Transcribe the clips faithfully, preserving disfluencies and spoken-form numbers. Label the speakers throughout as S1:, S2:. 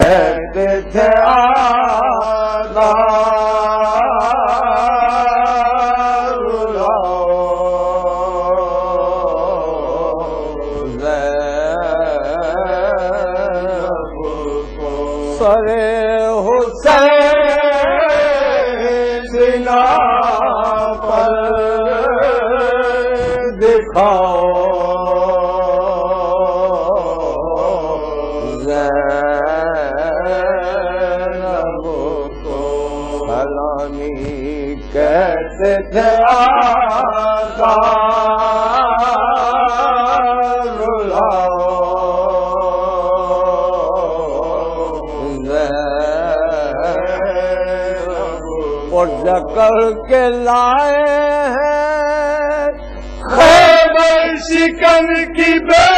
S1: کہتے تھے آدار زینب کو سرے حسین سنا پر دکھاؤ زینب کو فلانی کہتے تھے آدار لاؤ اور جکڑ کے لائے ہیں خیبر شکن کی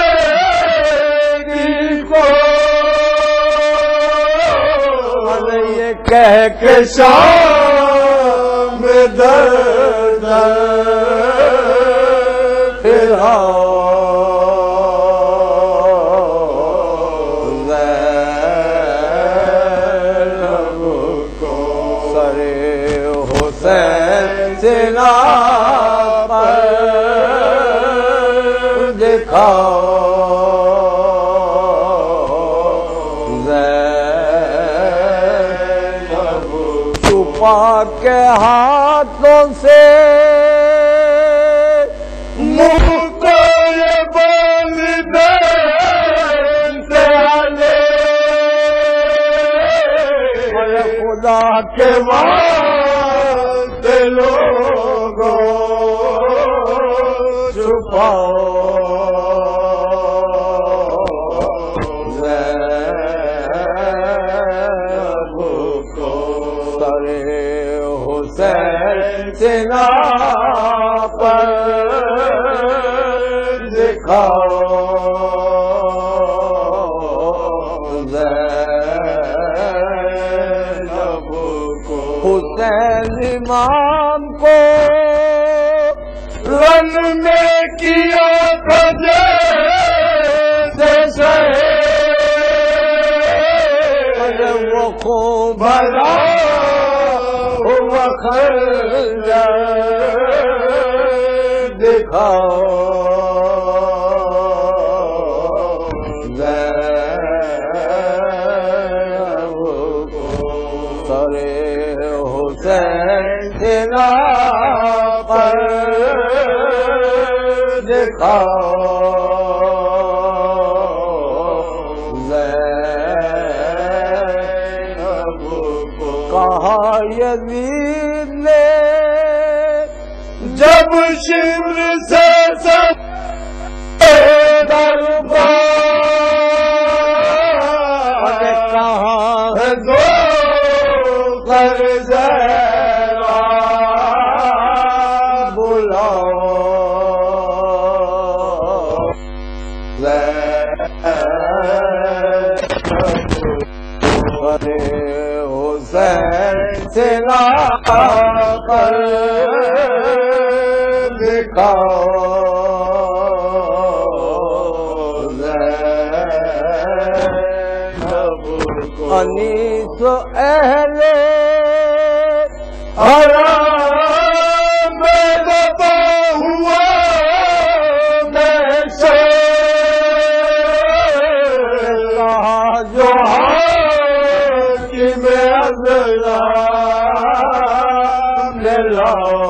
S1: بیٹی کو یہ کہہ کے شام میں در در پھراؤ سنا پر دکھاؤ زینب چھپا کے ہاتھوں سے منہ کو یہ بول دیتے علی خدا کے واسطے لوگوں چھپاؤ زینب کو سرے حسین سنا پر دکھاؤ زینب کو حسین امام کو رن میں کیا تھا جیسے وہ خوب بھرا ہوا خنجر دکھاؤ زینب کو سرے حسین سنا پر دکھاؤ زینب کو کہا یزید نے جب شمر سے سب دربار کہاں ہے دو کر زینب بلاؤ حسین سنا پر دکھاؤ زینب کو انیس اہل حرام میں دبا ہوا میں جو حاکم اظلام لاؤ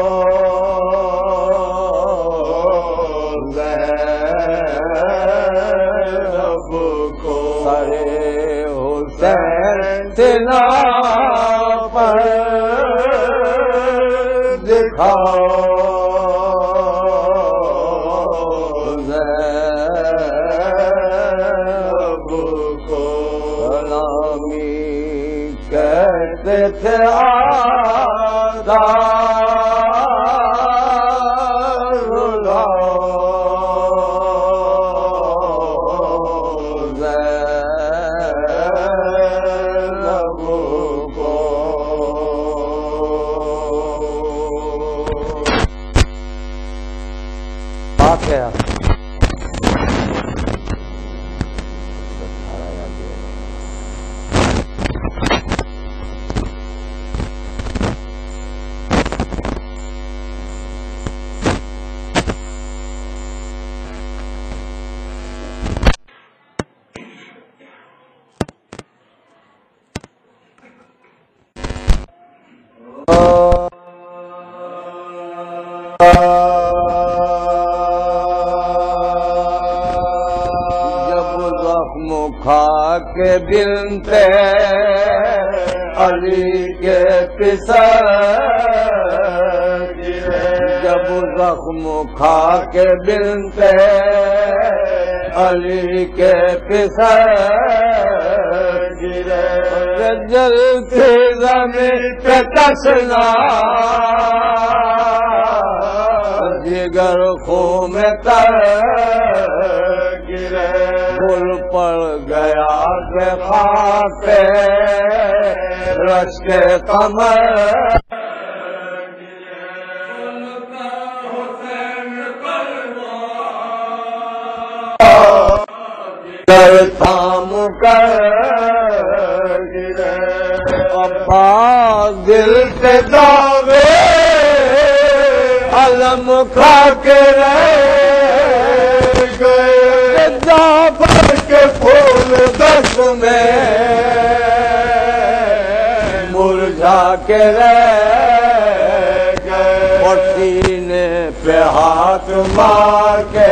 S1: زینب کو سرے حسین سنا پر دکھاؤ کہتے تھے آدار لاؤ زینب کو واقعہ کے بنت علی کے پسر جب زخم کھا کے بنت علی کے پسر جلتی زمین پہ تسنا جگر خون میں تر گرے پل پڑ گیا کہ خاک رش کے کمر تھام کر گرے عباس دل سے داغے علم کھا کے رہ گئے جعفر کے پھول دست میں مرجھا کے رہ گئے اور سینے پہ ہاتھ مار کے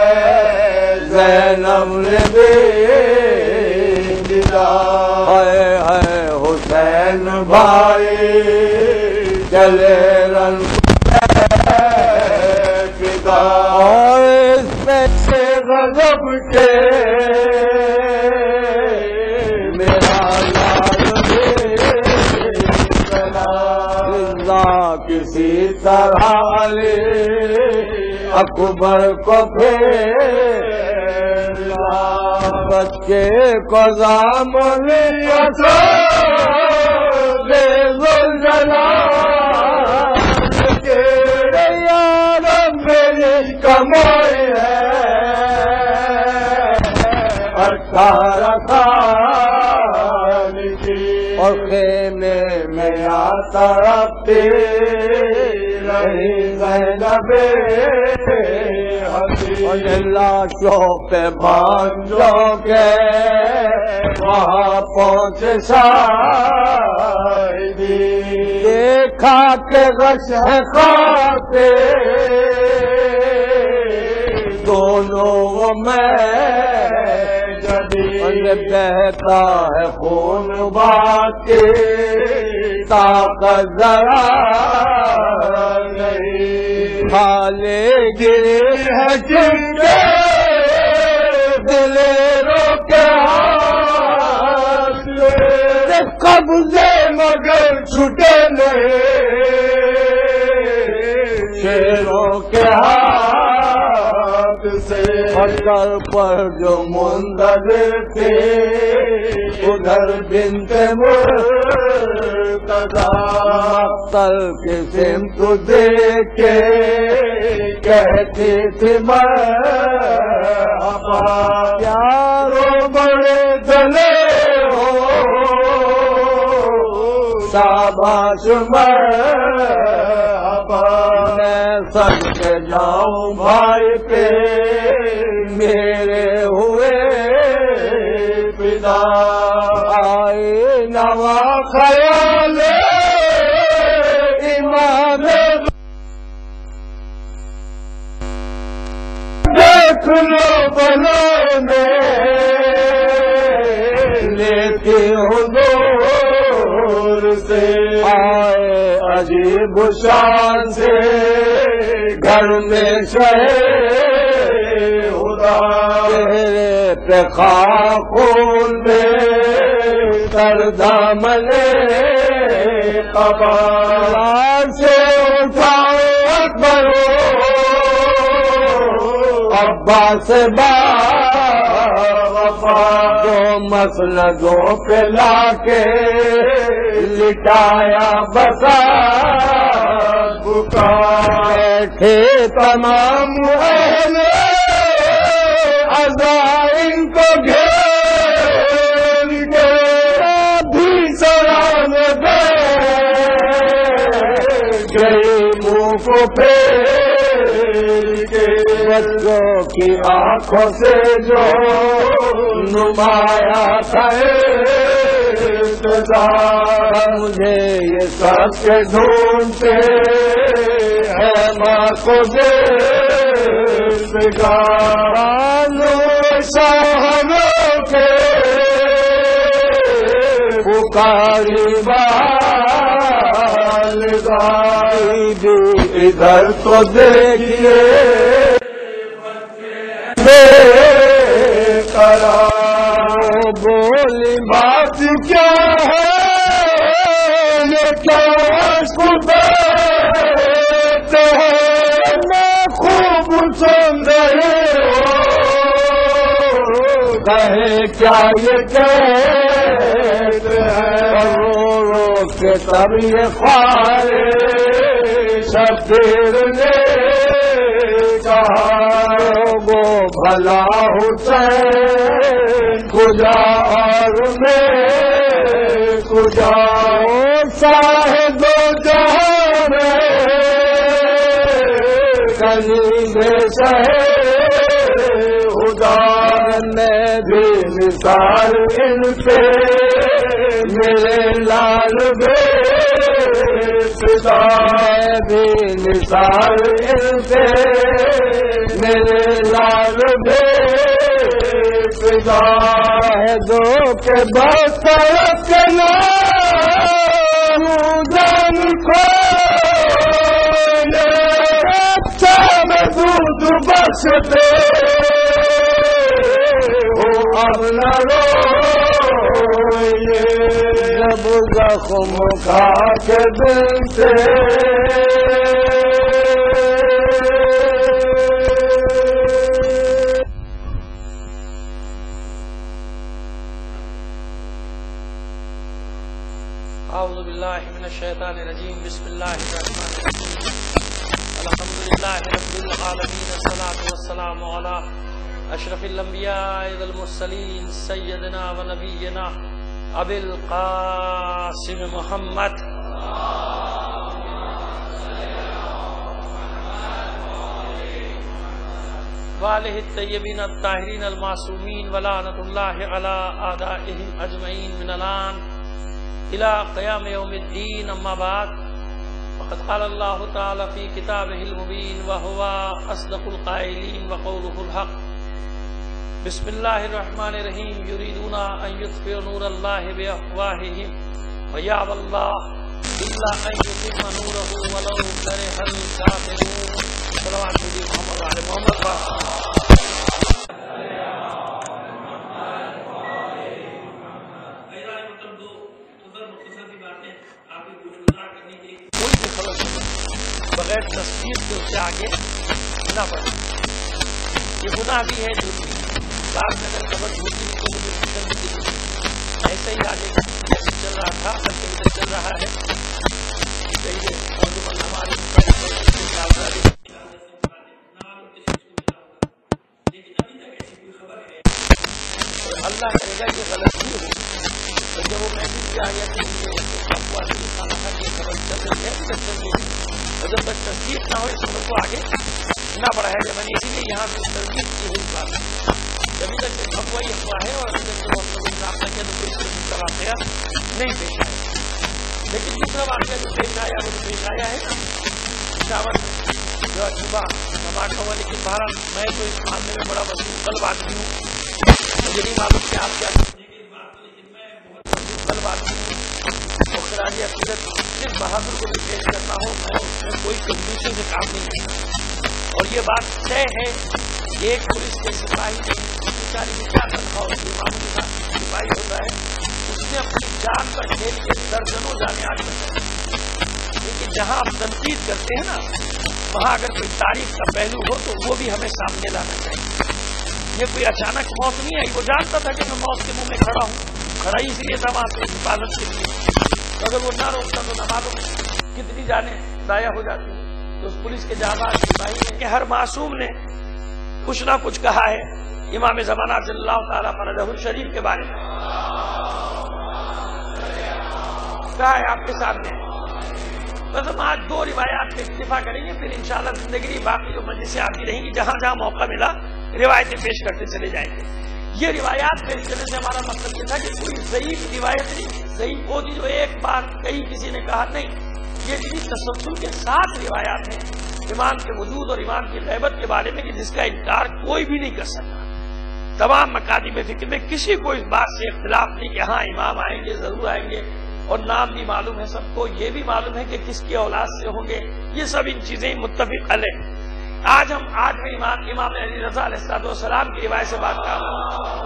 S1: زینب نے بھی دلا ہے ہے حسین بھائی چلے رن اور اس میں سے غضب کے میرا لال کسی طرح علی اکبر کو پھیر بچے کو دامن دے زلزلہ کمائی ہے اٹھارہ سال کی اور خیمے میں آتا رہتی رہی زینب اور لاشوں پہ بانجوں کے وہاں پہنچے شاہدی دیکھا کہ غش ہے خاتے دونوں میں جدید بہتا ہے خون باقی طاقت ذرا نہیں کھالے گرے ہے جن کے دلیروں کے ہاتھ سے قبضے مگر چھٹے نہیں شیروں کے ہاتھ سے پتھر پر جو منتظر تھے ادھر بنت مرتضی مقتل کی سمت دیکھ کے کہتی تھی مرحبا پیارو بڑے دلیر ہو شاباش مرحبا میں سب کے جاؤں بھائی پہ میرے ہوئے پدا آئے نوا خیال امام دیکھ لو بنا میں لیتی ہوں دور سے آئے عجیب شان سے گھر میں شہر چہرے پہ خون میں سر دامن قبار سے اٹھاؤ اکبر ابا سے وفا دو مسندوں پہ لا کے لٹایا بسا بیٹھے تمام اہل ان کو گھیر کے بھی سلام دے گئی منہ کو پھیر کے بچوں کی آنکھوں سے جو نمایا تھا مجھے یہ سب کے ڈھونڈتے ہے ماں کو دے شاہوں کے پکاری والدائی بھی ادھر تو دیکھیے بے قرار بولی بات کیا ہے یہ کیا دیتے ہیں میں خوب سن رہے کہے کیا یہ کہتے ہیں رو رو کے تب یہ خواہش شبیر نے کہا گو بھلا حسین کجا اور میں کجا شاہد و جہاں میں کہیں بے شہر خدا نے بھی مثال ان سے میرے لال بے فدا بھی مثال ان سے میرے لال بے فدا ہے دو کے بسر کے نام جان کو اچھا میں دودھ بخشتے اب نہ روئیے جب زخم کھا کے دل سے
S2: اعوذ باللہ من الشیطان الرجیم بسم اللہ الرحمن الرحیم الحمد للہ رب العالمین الصلاۃ والسلام علی اشرف الانبیاء والمرسلین سیدنا و نبینا ابی القاسم محمد وآلہ الطیبین الطاہرین المعصومین ولعنۃ اللہ علی اعدائہم اجمعین من الان الى قیام یوم الدین اما بعد وقد قال اللہ تعالی فی کتابہ المبین وہو اصدق القائلین وقولہ الحق بسم اللہ الرحمن الرحیم یریدون ان یطفئوا نور اللہ بافواہہم ویأبی اللہ الا ان یتم نورہ ولو کرہ الکافرون صلوات محمد وعلی محمد بغیر تصویر سے اس سے آگے نہ بڑھے. یہ گناہ بھی ہے جھوٹ بھی. بعد میں اگر خبر جھوٹ کی تو مجھے فکر نہیں کی. ایسا ہی آگے جیسے چل رہا تھا بلکہ ادھر چل رہا ہے. اللہ کرے گا یہ غلط نہیں ہو. تو جب وہ میسج بھی آیا کہ خبر چل رہی ہے ادھر چل رہی ہے اور جب تک تصدیق نہ ہو اس خبر کو آگے نہ بڑھایا جائے. میں نے اسی لیے یہاں سے تصدیق کی ہوئی بات ہے. جبھی تک افواہ ہی افواہ ہے اور ابھی تک جو مطلب انصاف نہ کیا تو کوئی تصدیق کا واقعہ نہیں پیش آیا. لیکن دوسرا واقعہ جو پیش آیا وہ پیش آیا ہے نا پشاور میں جو صبح نماز ہوا. لیکن بہرحال میں تو اس معاملے میں بڑا وسیع قلب آدمی ہوں. مجھے نہیں معلوم کہ آپ کیا لیکن میں بہت وسیع قلب آدمی ہوں. خراج عقیدت صرف بہادر کو بھی پیش کرنا ہو میں اس میں کوئی کنجوسی سے کام نہیں کرتا. اور یہ بات طے ہے کہ ایک پولیس کے سپاہی نے بیچاری میں کیا تنخواہ ہوتی ہے معمولی کا سپاہی ہوتا ہے اس نے اپنی جان پر کھیل کے درجنوں جانے آ کرتا ہے. لیکن جہاں آپ تنقید کرتے ہیں نا وہاں اگر کوئی تعریف کا پہلو ہو تو وہ بھی ہمیں سامنے لانا چاہیے. یہ کوئی اچانک موت نہیں آئی. وہ جانتا تھا کہ میں موت کے منہ میں کھڑا ہوں. کھڑا ہی اس لیے تھا وہاں پہ حفاظت کے لیے. اگر وہ نہ روکتا تو نہ معلوم کتنی جانیں ضائع ہو جاتی ہیں. تو اس پولیس کے جانباز سپاہی نے کہ ہر معصوم نے کچھ نہ کچھ کہا ہے امام زمانہ صلی اللہ تعالیٰ فرجہ الشریف کے بارے میں. کہا ہے آپ کے سامنے. بس ہم آج دو روایات پہ اکتفا کریں گے پھر انشاءاللہ زندگی باقی جو مجلسیں آتی رہیں گی جہاں جہاں موقع ملا روایتیں پیش کرتے چلے جائیں گے. یہ روایات پیش کرنے سے ہمارا مطلب یہ تھا کہ کوئی ضعیف روایت نہیں. ضعیف وہ تھی جو ایک بار کئی کسی نے کہا نہیں. یہ بھی تسلسل کے ساتھ روایات ہیں امام کے وجود اور امام کی غیبت کے بارے میں کہ جس کا انکار کوئی بھی نہیں کر سکتا. تمام مکاتب فکر میں کسی کو اس بات سے اختلاف نہیں کہ ہاں امام آئیں گے، ضرور آئیں گے، اور نام بھی معلوم ہے سب کو، یہ بھی معلوم ہے کہ کس کی اولاد سے ہوں گے، یہ سب ان چیزیں متفق علیہ۔ آج ہم آٹھویں امام امام علی رضا علیہ السلام کی روایت سے بات کر رہے ہیں۔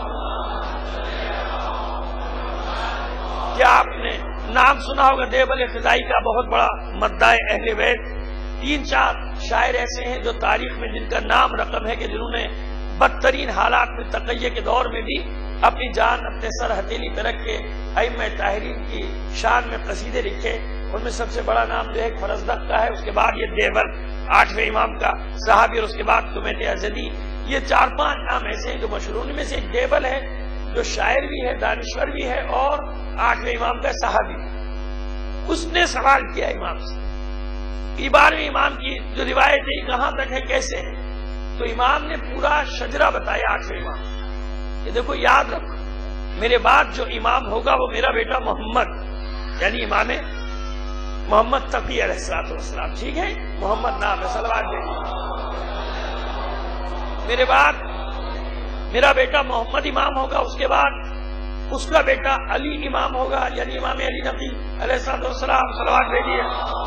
S2: کیا آپ نے نام سنا ہوگا دیوبند فضائی کا، بہت بڑا مداح اہل بیت؟ تین چار شاعر ایسے ہیں جو تاریخ میں جن کا نام رقم ہے کہ جنہوں نے بدترین حالات میں تقیہ کے دور میں بھی اپنی جان اپنے سر ہتھیلی پہ رکھ کے ائمہ طاہرین کی شان میں قصیدے لکھے۔ ان میں سب سے بڑا نام جو ہے فرزدق کا ہے، اس کے بعد یہ دیوبند آٹھویں امام کا صحابی، اور اس کے بعد کمیت ازدی۔ یہ چار پانچ نام ایسے ہیں جو مشہور، ان میں سے ایک دیوبند ہے جو شاعر بھی ہے، دانشور بھی ہے، اور آٹھویں امام کا صحابی۔ اس نے سوال کیا امام سے کہ بارہویں امام کی جو روایت ہے کہاں تک ہے، کیسے ہے؟ تو امام نے پورا شجرہ بتایا آٹھویں امام کہ دیکھو یاد رکھو، میرے بعد جو امام ہوگا وہ میرا بیٹا محمد، یعنی امام محمد تقی علیہ السلام، ٹھیک ہے، محمد نام ہے، صلوات دے۔ میرے بعد میرا بیٹا محمد امام ہوگا، اس کے بعد اس کا بیٹا علی امام ہوگا، یعنی امام علی نبی علیہ السلام، صلوات بھیجیے۔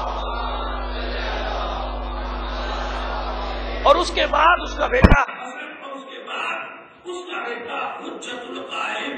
S2: اور اس کے بعد اس کا بیٹا اور اس کے بعد اس کا بیٹا حجت القائم،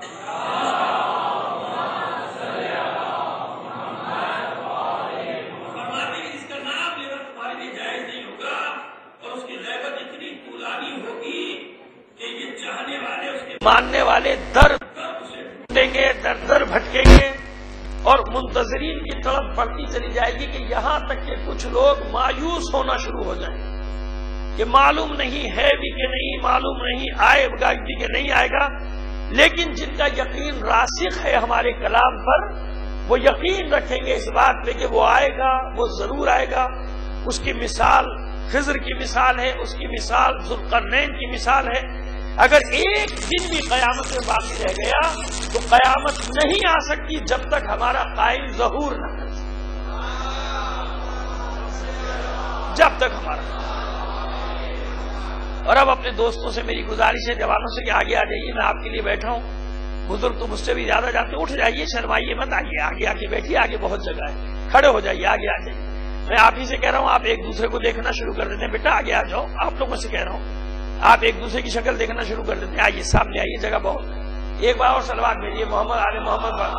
S2: فرماتے ہیں اس کا نام لینا تمہارے لیے جائز نہیں ہوگا، اور اس کی غیبت اتنی طولانی ہوگی کہ یہ چاہنے والے اس کے ماننے والے در ڈھونڈیں گے، در در بھٹکیں گے، اور منتظرین کی طرف بڑھتی چلی جائے گی کہ یہاں تک کہ کچھ لوگ مایوس ہونا شروع ہو جائیں کہ معلوم نہیں ہے بھی کہ نہیں، معلوم نہیں آئے گا بھی کہ نہیں آئے گا۔ لیکن جن کا یقین راسخ ہے ہمارے کلام پر، وہ یقین رکھیں گے اس بات پہ کہ وہ آئے گا، وہ ضرور آئے گا۔ اس کی مثال خضر کی مثال ہے، اس کی مثال ذوالقرنین کی مثال ہے۔ اگر ایک دن بھی قیامت میں باقی رہ گیا تو قیامت نہیں آ سکتی جب تک ہمارا قائم ظہور نہ کر سکے، جب تک ہمارا۔ اور اب اپنے دوستوں سے میری گزارش ہے، جوانوں سے، کہ آگے آ جائیے، میں آپ کے لیے بیٹھا ہوں۔ بزرگ تو مجھ سے بھی زیادہ جاتے، اٹھ جائیے، شرمائیے مت، آئیے آگے آ کے بیٹھیے، آگے بہت جگہ ہے، کھڑے ہو جائیے، آگے آ جائیے۔ میں آپ ہی سے کہہ رہا ہوں، آپ ایک دوسرے کو دیکھنا شروع کر دیتے ہیں، بیٹا آگے آ جاؤ، آپ لوگوں سے کہہ رہا ہوں، آپ ایک دوسرے کی شکل دیکھنا شروع کر دیتے ہیں، آئیے سامنے آئیے، جگہ بہت ہے۔ ایک بار اور صلوات بھیجیے، محمد آل محمد پر۔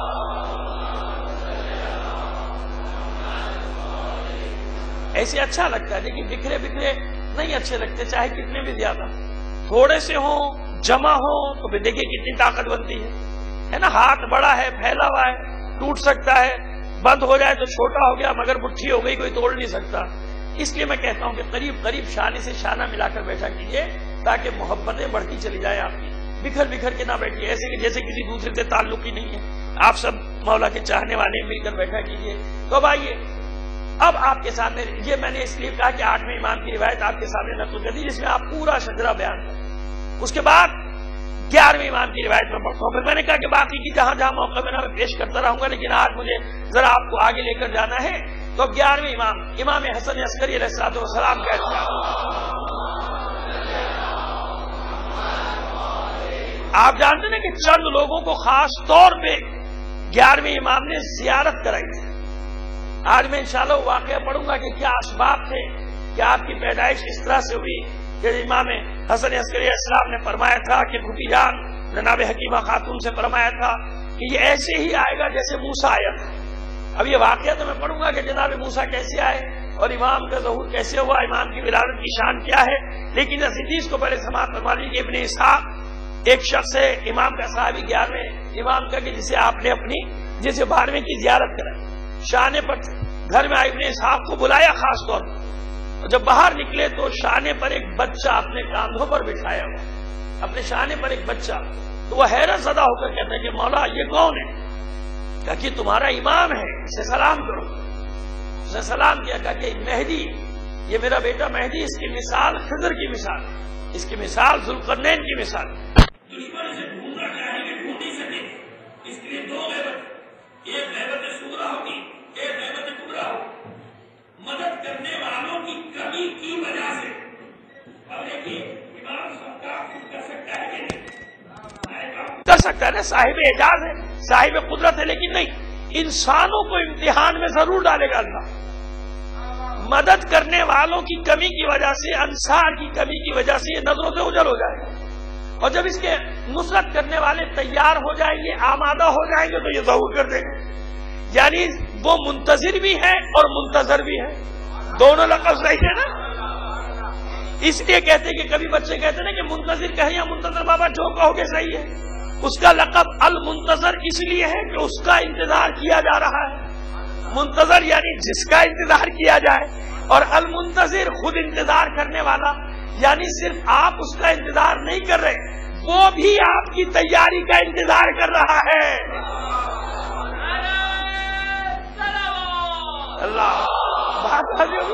S2: ایسے اچھا لگتا ہے، لیکن بکھرے بکھرے نہیں اچھے لگتے، چاہے کتنے بھی زیادہ تھوڑے سے ہوں، جمع ہوں، تو دیکھیے کتنی طاقت بنتی ہے، ہے نا؟ ہاتھ بڑا ہے، پھیلا ہوا ہے، ٹوٹ سکتا ہے، بند ہو جائے تو چھوٹا ہو گیا، مگر مٹھی ہو گئی، کوئی توڑ نہیں سکتا۔ اس لیے میں کہتا ہوں کہ قریب قریب شانے سے شانہ ملا کر بیٹھا کیجیے، تاکہ محبتیں بڑھتی چلی جائے آپ کی۔ بکھر بکھر کے نہ بیٹھیے ایسے کہ جیسے کسی دوسرے سے تعلق ہی نہیں ہے، آپ سب مولا کے چاہنے والے مل کر بیٹھا کیجیے۔ تو اب آئیے، اب آپ کے سامنے یہ میں نے اس لیے کہا کہ آٹھویں امام کی روایت آپ کے سامنے نقل کر دی، جس میں آپ پورا شجرہ بیان کریں۔ اس کے بعد گیارہویں امام کی روایت میں پڑھتا ہوں، پھر میں نے کہا کہ باقی کی جہاں جہاں موقع میں میں پیش کرتا رہوں گا، لیکن آج مجھے ذرا آپ کو آگے لے کر جانا ہے۔ تو گیارہویں امام امام حسن عسکری علیہ السلام کہتے ہیں، آپ جانتے ہیں کہ چند لوگوں کو خاص طور پہ گیارہویں امام نے زیارت کرائی تھی۔ آج میں انشاءاللہ واقعہ پڑھوں گا کہ کیا اسباب تھے کہ آپ کی پیدائش اس طرح سے ہوئی کہ امام حسن عسکری علیہ السلام نے فرمایا تھا کہ بھوٹی جان جناب حکیمہ خاتون سے فرمایا تھا کہ یہ ایسے ہی آئے گا جیسے موسیٰ آیا تھا۔ اب یہ واقعہ تو میں پڑھوں گا کہ جناب موسیٰ کیسے آئے اور امام کا ظہور کیسے ہوا، امام کی ولادت کی شان کیا ہے، لیکن اس حدیث کو پہلے سماعت فرما لیجیے۔ ابن اسحاق ایک شخص ہے امام کا صحابی گیارہویں امام کا کہ جسے آپ نے اپنی جسے بارہویں کی زیارت کرائی، شانے پر گھر میں آئے، ابن اسحاق کو بلایا خاص طور پر، جب باہر نکلے تو شانے پر ایک بچہ اپنے کاندھوں پر بٹھایا ہوا، اپنے شانے پر ایک بچہ، تو وہ حیرت زدہ ہو کر کہتا ہے کہ مولا یہ کون ہے؟ کہا کہ تمہارا امام ہے، اسے سلام کرو۔ اس نے سلام کیا، کہا کہ مہدی، یہ میرا بیٹا مہدی، اس کی مثال خضر کی مثال، اس کی مثال ذوالقرنین کی مثال۔ دشمن اسے ڈھونڈنا چاہیں گے، ڈھونڈ نہیں سکے، اس کے لیے دو غیبت، ایک غیبت صغریٰ ہوگی، ایک غیبت کبریٰ ہوگی۔ مدد کرنے والوں کی کمی کی وجہ سے، اب دیکھیے امام صاحب کا خود کر سکتا ہے کہ نہیں؟ ہے صاحب اعجاز ہے، صاحب قدرت ہے، لیکن نہیں، انسانوں کو امتحان میں ضرور ڈالے گا اللہ۔ مدد کرنے والوں کی کمی کی وجہ سے، انصار کی کمی کی وجہ سے یہ نظروں سے اجل ہو جائے گا، اور جب اس کے نصرت کرنے والے تیار ہو جائیں گے، آمادہ ہو جائیں گے، تو یہ ظہور کر دیں گے۔ یعنی وہ منتظر بھی ہے اور منتظر بھی ہے، دونوں لفظ صحیح ہے نا۔ اس لیے کہتے ہیں کہ کبھی بچے کہتے ہیں نا کہ منتظر کہیں یا منتظر، بابا جو کہو گے صحیح ہے۔ اس کا لقب المنتظر اس لیے ہے کہ اس کا انتظار کیا جا رہا ہے۔ منتظر یعنی جس کا انتظار کیا جائے، اور المنتظر خود انتظار کرنے والا، یعنی صرف آپ اس کا انتظار نہیں کر رہے، وہ بھی آپ کی تیاری کا انتظار کر رہا ہے۔ اللہ بات ہوگی۔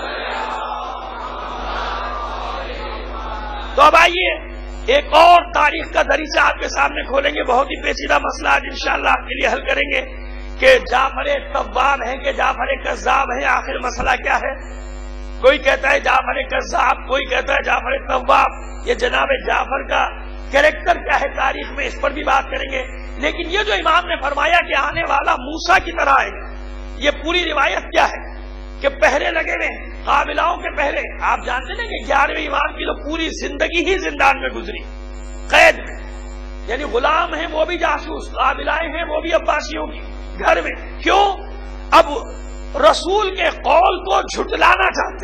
S2: تو اب آئیے ایک اور تاریخ کا دریچہ آپ کے سامنے کھولیں گے، بہت ہی پیچیدہ مسئلہ آج انشاءاللہ آپ کے لیے حل کریں گے کہ جعفر تواب ہیں کہ جعفر کذاب ہیں، آخر مسئلہ کیا ہے؟ کوئی کہتا ہے جعفر کذاب، کوئی کہتا ہے جعفر تواب۔ یہ جناب جعفر کا کریکٹر کیا ہے تاریخ میں، اس پر بھی بات کریں گے۔ لیکن یہ جو امام نے فرمایا کہ آنے والا موسیٰ کی طرح ہے، یہ پوری روایت کیا ہے کہ پہرے لگے ہوئے قابلاؤں کے پہرے۔ آپ جانتے ہیں کہ گیارہویں امام کی تو پوری زندگی ہی زندان میں گزری، قید میں، یعنی غلام ہیں وہ بھی جاسوس، قابلائیں ہیں وہ بھی عباسیوں کی گھر میں۔ کیوں؟ اب رسول کے قول کو جھٹلانا چاہتے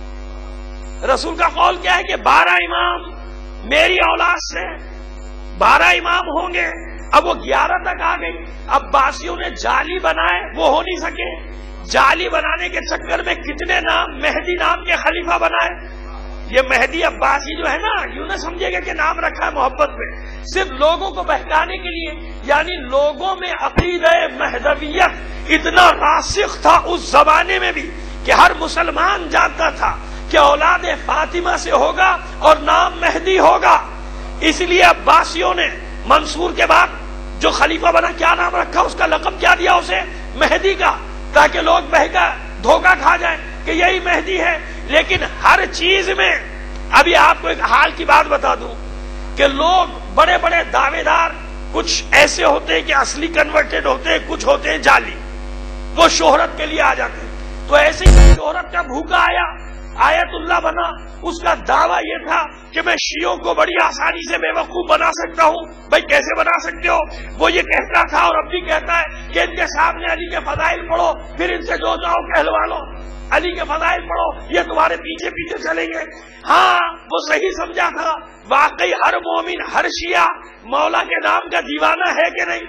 S2: ہیں۔ رسول کا قول کیا ہے کہ بارہ امام میری اولاد سے، بارہ امام ہوں گے، اب وہ گیارہ تک آ گئی۔ عباسیوں نے جعلی بنائے، وہ ہو نہیں سکے۔ جعلی بنانے کے چکر میں کتنے نام مہدی نام کے خلیفہ بنائے۔ یہ مہدی عباسی جو ہے نا، یوں نہ سمجھے گا کہ نام رکھا ہے محبت میں، صرف لوگوں کو بہکانے کے لیے۔ یعنی لوگوں میں عقیدہ مہدویت اتنا راسخ تھا اس زمانے میں بھی کہ ہر مسلمان جانتا تھا کہ اولاد فاطمہ سے ہوگا اور نام مہدی ہوگا۔ اس لیے عباسیوں نے منصور کے بعد جو خلیفہ بنا، کیا نام رکھا، اس کا لقب کیا دیا اسے؟ مہدی کا، تاکہ لوگ بہکا دھوکہ کھا جائیں کہ یہی مہدی ہے۔ لیکن ہر چیز میں، ابھی آپ کو ایک حال کی بات بتا دوں کہ لوگ بڑے بڑے دعوے دار، کچھ ایسے ہوتے ہیں کہ اصلی کنورٹڈ ہوتے ہیں، کچھ ہوتے ہیں جعلی، وہ شہرت کے لیے آ جاتے ہیں۔ تو ایسے ہی شہرت کا بھوکا آیا، آیت اللہ بنا، اس کا دعویٰ یہ تھا کہ میں شیعوں کو بڑی آسانی سے بے وقوف بنا سکتا ہوں۔ بھائی کیسے بنا سکتے ہو؟ وہ یہ کہتا تھا اور اب بھی کہتا ہے کہ ان کے سامنے علی کے فضائل پڑھو، پھر ان سے جو جاؤ کہلوا لو، علی کے فضائل پڑھو، یہ تمہارے پیچھے پیچھے چلیں گے۔ ہاں وہ صحیح سمجھا تھا، واقعی ہر مومن، ہر شیعہ مولا کے نام کا دیوانہ ہے کہ نہیں؟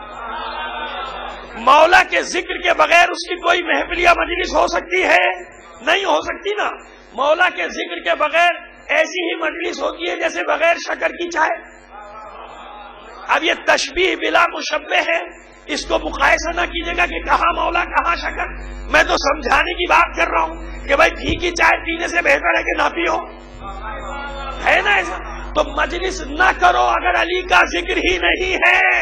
S2: مولا کے ذکر کے بغیر اس کی کوئی محفل یا مجلس ہو سکتی ہے؟ نہیں ہو سکتی نا۔ مولا کے ذکر کے بغیر ایسی ہی مجلس ہوتی ہے جیسے بغیر شکر کی چائے۔ اب یہ تشبیہ بلا مشبہ ہے، اس کو مقایسہ نہ کیجیے گا کہ کہاں مولا کہاں شکر۔ میں تو سمجھانے کی بات کر رہا ہوں کہ بھائی پھیکی چائے پینے سے بہتر ہے کہ نہ پیو، ہے نا ایسا؟ تو مجلس نہ کرو اگر علی کا ذکر ہی نہیں ہے۔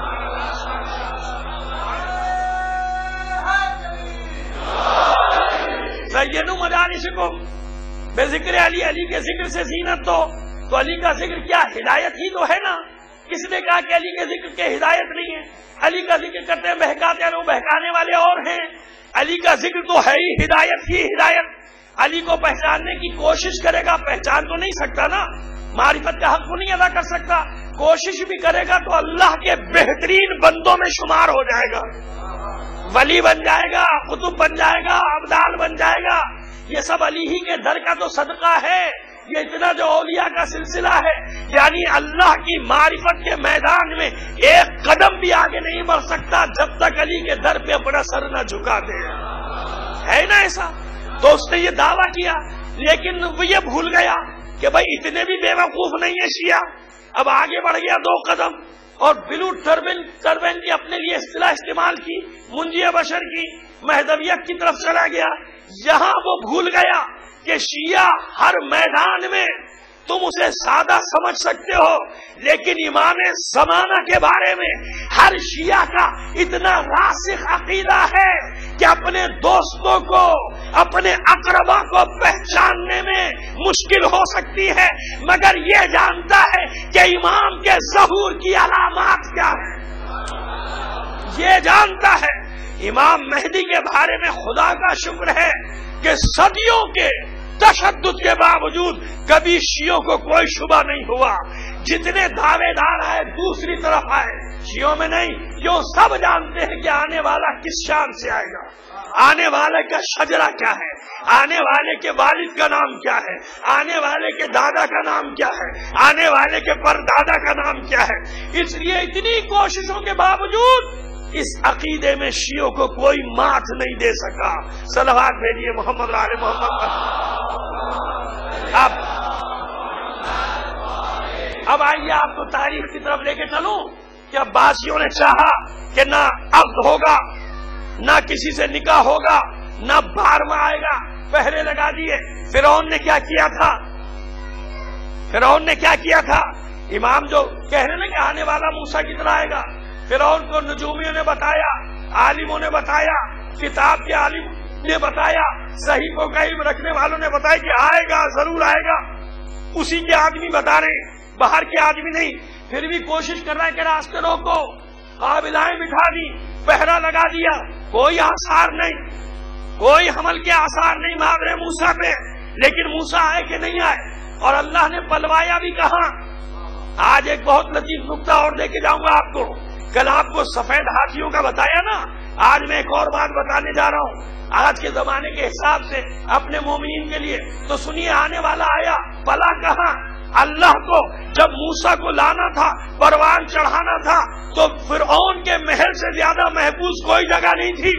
S2: زینوا مجالسکم بے ذکر علی، علی کے ذکر سے زینت دو۔ تو علی کا ذکر کیا ہدایت ہی تو ہے نا؟ کس نے کہا کہ علی کے ذکر کے ہدایت نہیں ہے؟ علی کا ذکر کرتے ہیں بہکاتے ہیں، وہ بہکانے والے اور ہیں۔ علی کا ذکر تو ہے ہی ہدایت ہی ہدایت۔ علی کو پہچاننے کی کوشش کرے گا، پہچان تو نہیں سکتا نا، معرفت کا حق کو نہیں ادا کر سکتا۔ کوشش بھی کرے گا تو اللہ کے بہترین بندوں میں شمار ہو جائے گا، ولی بن جائے گا، قطب بن جائے گا، ابدال بن جائے گا۔ یہ سب علی ہی کے در کا تو صدقہ ہے۔ یہ اتنا جو اولیاء کا سلسلہ ہے، یعنی اللہ کی معرفت کے میدان میں ایک قدم بھی آگے نہیں بڑھ سکتا جب تک علی کے در پہ اپنا سر نہ جھکا دے، ہے نا ایسا؟ تو اس نے یہ دعویٰ کیا، لیکن وہ یہ بھول گیا کہ بھائی اتنے بھی بے وقوف نہیں ہے شیعہ۔ اب آگے بڑھ گیا دو قدم اور بلو ٹربن ٹربن کی اپنے لیے اصطلاح استعمال کی، منجی بشر کی، مہدویت کی طرف چلا گیا۔ یہاں وہ بھول گیا کہ شیعہ ہر میدان میں تم اسے سادہ سمجھ سکتے ہو، لیکن امام زمانہ کے بارے میں ہر شیعہ کا اتنا راسخ عقیدہ ہے کہ اپنے دوستوں کو، اپنے اقربا کو پہچاننے میں مشکل ہو سکتی ہے، مگر یہ جانتا ہے کہ امام کے ظہور کی علامات کیا ہے، یہ جانتا ہے۔ امام مہدی کے بارے میں خدا کا شکر ہے کہ صدیوں کے تشدد کے باوجود کبھی شیعوں کو کوئی شبہ نہیں ہوا۔ جتنے دعوے دار آئے دوسری طرف آئے، شیعوں میں نہیں، جو سب جانتے ہیں کہ آنے والا کس شان سے آئے گا، آنے والے کا شجرہ کیا ہے، آنے والے کے والد کا نام کیا ہے، آنے والے کے دادا کا نام کیا ہے، آنے والے کے پردادا کا نام کیا ہے۔ اس لیے اتنی کوششوں کے باوجود اس عقیدے میں شیعوں کو کوئی مات نہیں دے سکا۔ صلوات بھیجیے محمد آل محمد۔ اب اب آئیے آپ کو تاریخ کی طرف لے کے چلوں کہ عباسیوں نے چاہا کہ نہ عقد ہوگا، نہ کسی سے نکاح ہوگا، نہ بارہواں آئے گا، پہرے لگا دیے۔ فرعون نے کیا کیا تھا؟ فرعون نے کیا کیا تھا؟ امام جو کہہ رہے ہیں کہ آنے والا موسیٰ کی طرح آئے گا، فرعون کو نجومیوں نے بتایا، عالموں نے بتایا، کتاب کے عالم نے بتایا، صحیفوں کا علم رکھنے والوں نے بتایا کہ آئے گا، ضرور آئے گا۔ اسی کے آدمی بتا رہے ہیں، باہر کے آدمی نہیں، پھر بھی کوشش کر رہا ہے کہ راستے روکو، قابلائیں بٹھا دی، پہرا لگا دیا، کوئی آثار نہیں، کوئی حمل کے آثار نہیں مانگ رہے موسیٰ پہ، لیکن موسیٰ آئے کہ نہیں آئے، اور اللہ نے پلوایا بھی کہاں۔ آج ایک بہت لطیف نکتہ اور دے کے جاؤں گا آپ کو۔ کل آپ کو سفید ہاتھیوں کا بتایا نا، آج میں ایک اور بات بتانے جا رہا ہوں آج کے زمانے کے حساب سے اپنے مومنین کے لیے۔ تو سنیے، آنے والا آیا، پلا کہاں؟ اللہ کو جب موسیٰ کو لانا تھا، پروان چڑھانا تھا، تو فرعون کے محل سے زیادہ محفوظ کوئی جگہ نہیں تھی،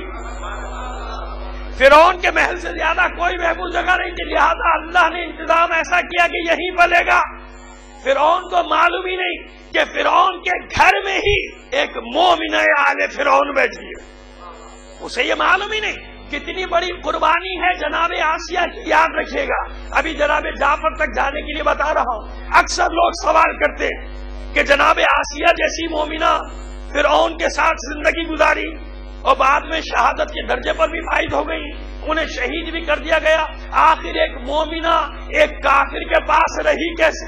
S2: فرعون کے محل سے زیادہ کوئی محفوظ جگہ نہیں تھی، لہذا اللہ نے انتظام ایسا کیا کہ یہیں پلے گا۔ فرعون کو معلوم ہی نہیں کہ فرعون کے گھر میں ہی ایک مومن آل فرعون بیٹھی ہے، اسے یہ معلوم ہی نہیں۔ کتنی بڑی قربانی ہے جناب آسیہ کی، یاد رکھیے گا۔ ابھی جناب جعفر تک جانے کے لیے بتا رہا ہوں۔ اکثر لوگ سوال کرتے کہ جناب آسیہ جیسی مومنہ فرعون کے ساتھ زندگی گزاری اور بعد میں شہادت کے درجے پر بھی فائز ہو گئی، انہیں شہید بھی کر دیا گیا، آخر ایک مومنہ ایک کافر کے پاس رہی کیسے؟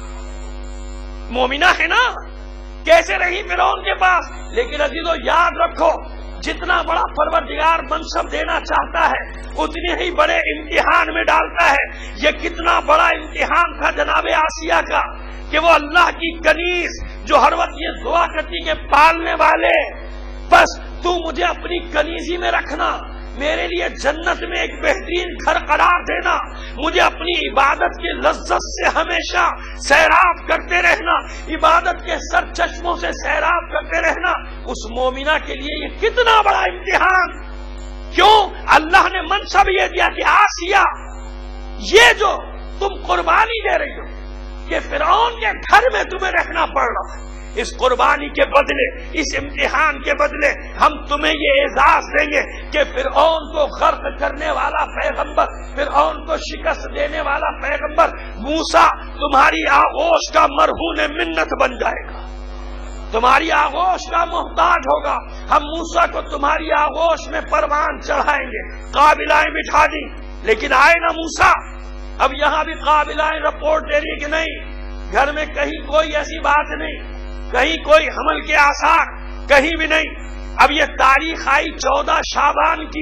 S2: مومنہ ہے نا، کیسے رہی فرعون کے پاس؟ لیکن عزیزو یاد رکھو، جتنا بڑا پروردگار منصب دینا چاہتا ہے اتنے ہی بڑے امتحان میں ڈالتا ہے۔ یہ کتنا بڑا امتحان تھا جناب آسیہ کا کہ وہ اللہ کی کنیز جو ہر وقت یہ دعا کرتی کہ پالنے والے بس تو مجھے اپنی کنیزی میں رکھنا، میرے لیے جنت میں ایک بہترین گھر قرار دینا، مجھے اپنی عبادت کی لذت سے ہمیشہ سیراب کرتے رہنا، عبادت کے سر چشموں سے سیراب کرتے رہنا۔ اس مومنہ کے لیے یہ کتنا بڑا امتحان! کیوں؟ اللہ نے منصب یہ دیا کہ آسیہ، یہ جو تم قربانی دے رہی ہو کہ فرعون کے گھر میں تمہیں رہنا پڑ رہا ہے، اس قربانی کے بدلے، اس امتحان کے بدلے ہم تمہیں یہ اعزاز دیں گے کہ فرعون کو غرق کرنے والا پیغمبر، فرعون کو شکست دینے والا پیغمبر موسیٰ تمہاری آغوش کا مرہون منت بن جائے گا، تمہاری آغوش کا محتاج ہوگا۔ ہم موسیٰ کو تمہاری آغوش میں پروان چڑھائیں گے۔ قابلائیں بٹھا دی، لیکن آئے نہ موسیٰ۔ اب یہاں بھی قابلائیں رپورٹ دے رہی کہ نہیں، گھر میں کہیں کوئی ایسی بات نہیں، کہیں کوئی حمل کے آثار، کہیں بھی نہیں۔ اب یہ تاریخ آئی چودہ شعبان کی۔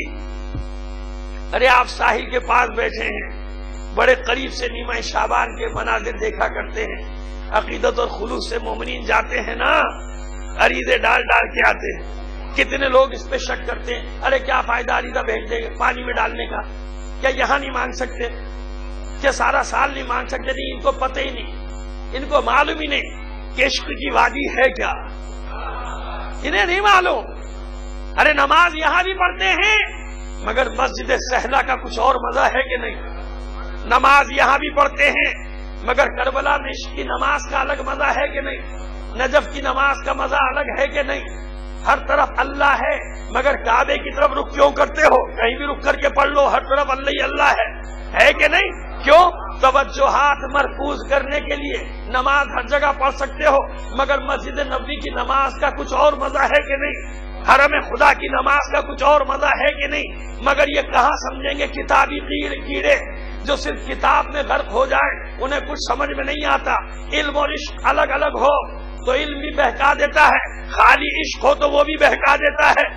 S2: ارے آپ ساحل کے پاس بیٹھے ہیں، بڑے قریب سے نیمہ شعبان کے مناظر دیکھا کرتے ہیں، عقیدت اور خلوص سے مومنین جاتے ہیں نا، عریضے ڈال ڈال کے آتے ہیں۔ کتنے لوگ اس پہ شک کرتے ہیں، ارے کیا فائدہ عریضہ بھیج دیں گے پانی میں ڈالنے کا، کیا یہاں نہیں مانگ سکتے، کیا سارا سال نہیں مانگ سکتے؟ نہیں، ان کو پتہ ہی نہیں، ان کو معلوم ہی نہیں کہ عشق کی وادی ہے کیا، انہیں نہیں معلوم۔ ارے نماز یہاں بھی پڑھتے ہیں مگر مسجد سہلا کا کچھ اور مزہ ہے کہ نہیں، نماز یہاں بھی پڑھتے ہیں مگر کربلا میں عشق کی نماز کا الگ مزہ ہے کہ نہیں، نجف کی نماز کا مزہ الگ ہے کہ نہیں۔ ہر طرف اللہ ہے مگر کعبے کی طرف رخ کیوں کرتے ہو؟ کہیں بھی رخ کر کے پڑھ لو، ہر طرف اللہ ہی اللہ ہے، ہے کہ نہیں؟ کیوں؟ توجہات مرکوز کرنے کے لیے نماز ہر جگہ پڑھ سکتے ہو مگر مسجد نبوی کی نماز کا کچھ اور مزہ ہے کہ نہیں۔ حرم خدا کی نماز کا کچھ اور مزہ ہے کہ نہیں؟ مگر یہ کہاں سمجھیں گے کتابی کیڑے جو صرف کتاب میں غرق ہو جائیں، انہیں کچھ سمجھ میں نہیں آتا۔ علم اور عشق الگ الگ ہو تو علم بھی بہکا دیتا ہے، خالی عشق ہو تو وہ بھی بہکا دیتا ہے۔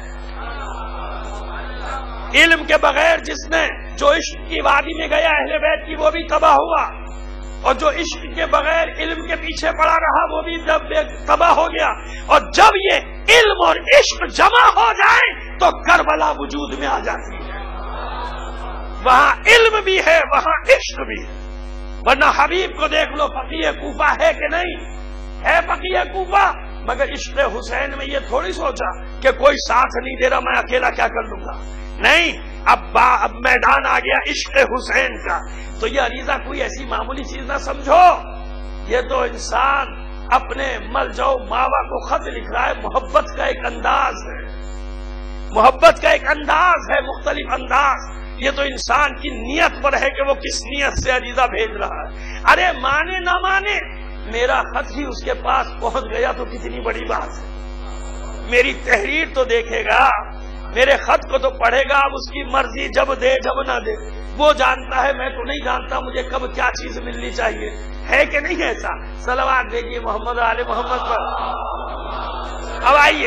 S2: علم کے بغیر جس نے جو عشق کی وادی میں گیا اہل بیت کی، وہ بھی تباہ ہوا، اور جو عشق کے بغیر علم کے پیچھے پڑا رہا وہ بھی جب تباہ ہو گیا۔ اور جب یہ علم اور عشق جمع ہو جائیں تو کربلا وجود میں آ جاتی ہے، وہاں علم بھی ہے وہاں عشق بھی ہے۔ ورنہ حبیب کو دیکھ لو، فقیہ کوفہ ہے کہ نہیں ہے؟ فقیہ کوفہ، مگر عشق حسین میں یہ تھوڑی سوچا کہ کوئی ساتھ نہیں دے رہا، میں اکیلا کیا کر لوں گا، نہیں، اب با اب میدان آ گیا عشق حسین کا۔ تو یہ عریضہ کوئی ایسی معمولی چیز نہ سمجھو، یہ تو انسان اپنے ملجأ ماوا کو خط لکھ رہا ہے، محبت کا ایک انداز ہے، محبت کا ایک انداز ہے، مختلف انداز۔ یہ تو انسان کی نیت پر ہے کہ وہ کس نیت سے عریضہ بھیج رہا ہے۔ ارے مانے نہ مانے، میرا خط ہی اس کے پاس پہنچ گیا تو کتنی بڑی بات ہے۔ میری تحریر تو دیکھے گا، میرے خط کو تو پڑھے گا، اب اس کی مرضی، جب دے جب نہ دے وہ جانتا ہے، میں تو نہیں جانتا مجھے کب کیا چیز ملنی چاہیے، ہے کہ نہیں ایسا؟ صلوات دیجیے محمد آل محمد پر۔ اب آئیے،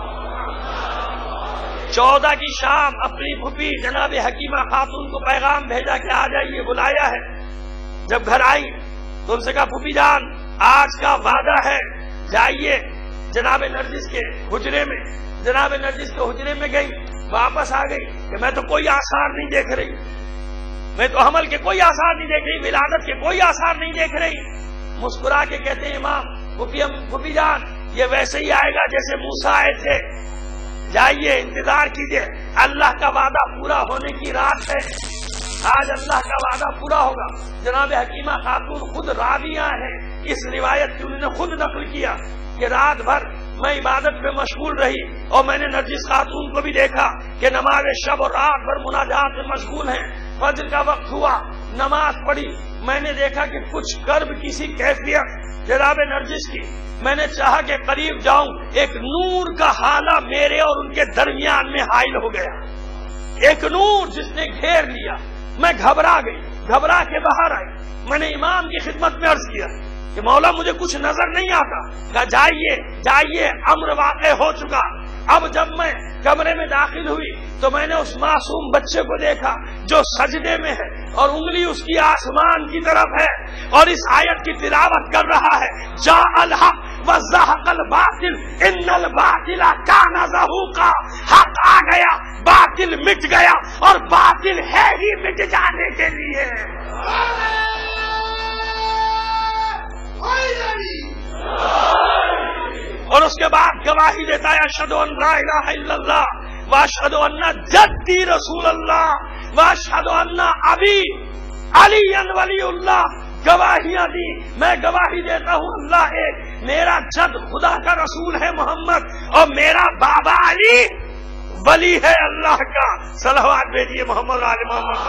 S2: چودہ کی شام اپنی پھوپھی جناب حکیمہ خاتون کو پیغام بھیجا کہ آ جائیے، بلایا ہے۔ جب گھر آئی تو ان سے کہا پھوپھی جان آج کا وعدہ ہے، جائیے جناب نرجس کے حجرے میں۔ جناب نرجس کے حجرے میں گئی، واپس آ گئی کہ میں تو کوئی آثار نہیں دیکھ رہی، میں تو حمل کے کوئی آثار نہیں دیکھ رہی، ولادت کے کوئی آثار نہیں دیکھ رہی۔ مسکرا کے کہتے ہیں امام پھوپھی جان یہ ویسے ہی آئے گا جیسے موسیٰ آئے تھے، جائیے انتظار کیجیے، اللہ کا وعدہ پورا ہونے کی رات ہے، آج اللہ کا وعدہ پورا ہوگا۔ جناب حکیمہ خاتون خود راویہ ہیں اس روایت کی، انہوں نے خود نقل کیا کہ رات بھر میں عبادت میں مشغول رہی، اور میں نے نرجس خاتون کو بھی دیکھا کہ نماز شب اور رات بھر مناجات میں مشغول ہیں۔ فجر کا وقت ہوا، نماز پڑھی، میں نے دیکھا کہ کچھ کرب کسی کیفیت جناب نرجس کی، میں نے چاہا کہ قریب جاؤں، ایک نور کا حالہ میرے اور ان کے درمیان میں حائل ہو گیا، ایک نور جس نے گھیر لیا۔ میں گھبرا گئی، گھبرا کے باہر آئی، میں نے امام کی خدمت میں عرض کیا کہ مولا مجھے کچھ نظر نہیں آتا۔ کہا جائیے جائیے، امر واقع ہو چکا۔ اب جب میں کمرے میں داخل ہوئی تو میں نے اس معصوم بچے کو دیکھا جو سجدے میں ہے اور انگلی اس کی آسمان کی طرف ہے اور اس آیت کی تلاوت کر رہا ہے، جاء الحق وزهق الباطل ان الباطل کان زهوقا۔ حق آ گیا، باطل مٹ گیا، اور باطل ہے ہی مٹ جانے کے لیے۔ اور اس کے بعد گواہی دیتا ہے اشہد ان لا الہ الا اللہ واشہد ان جدی رسول اللہ واشہد ان ابی علی ولی اللہ۔ گواہیاں دی، میں گواہی دیتا ہوں اللہ ایک، میرا جد خدا کا رسول ہے محمد، اور میرا بابا علی ولی ہے اللہ کا۔ صلوات بھیجیے محمد آل محمد۔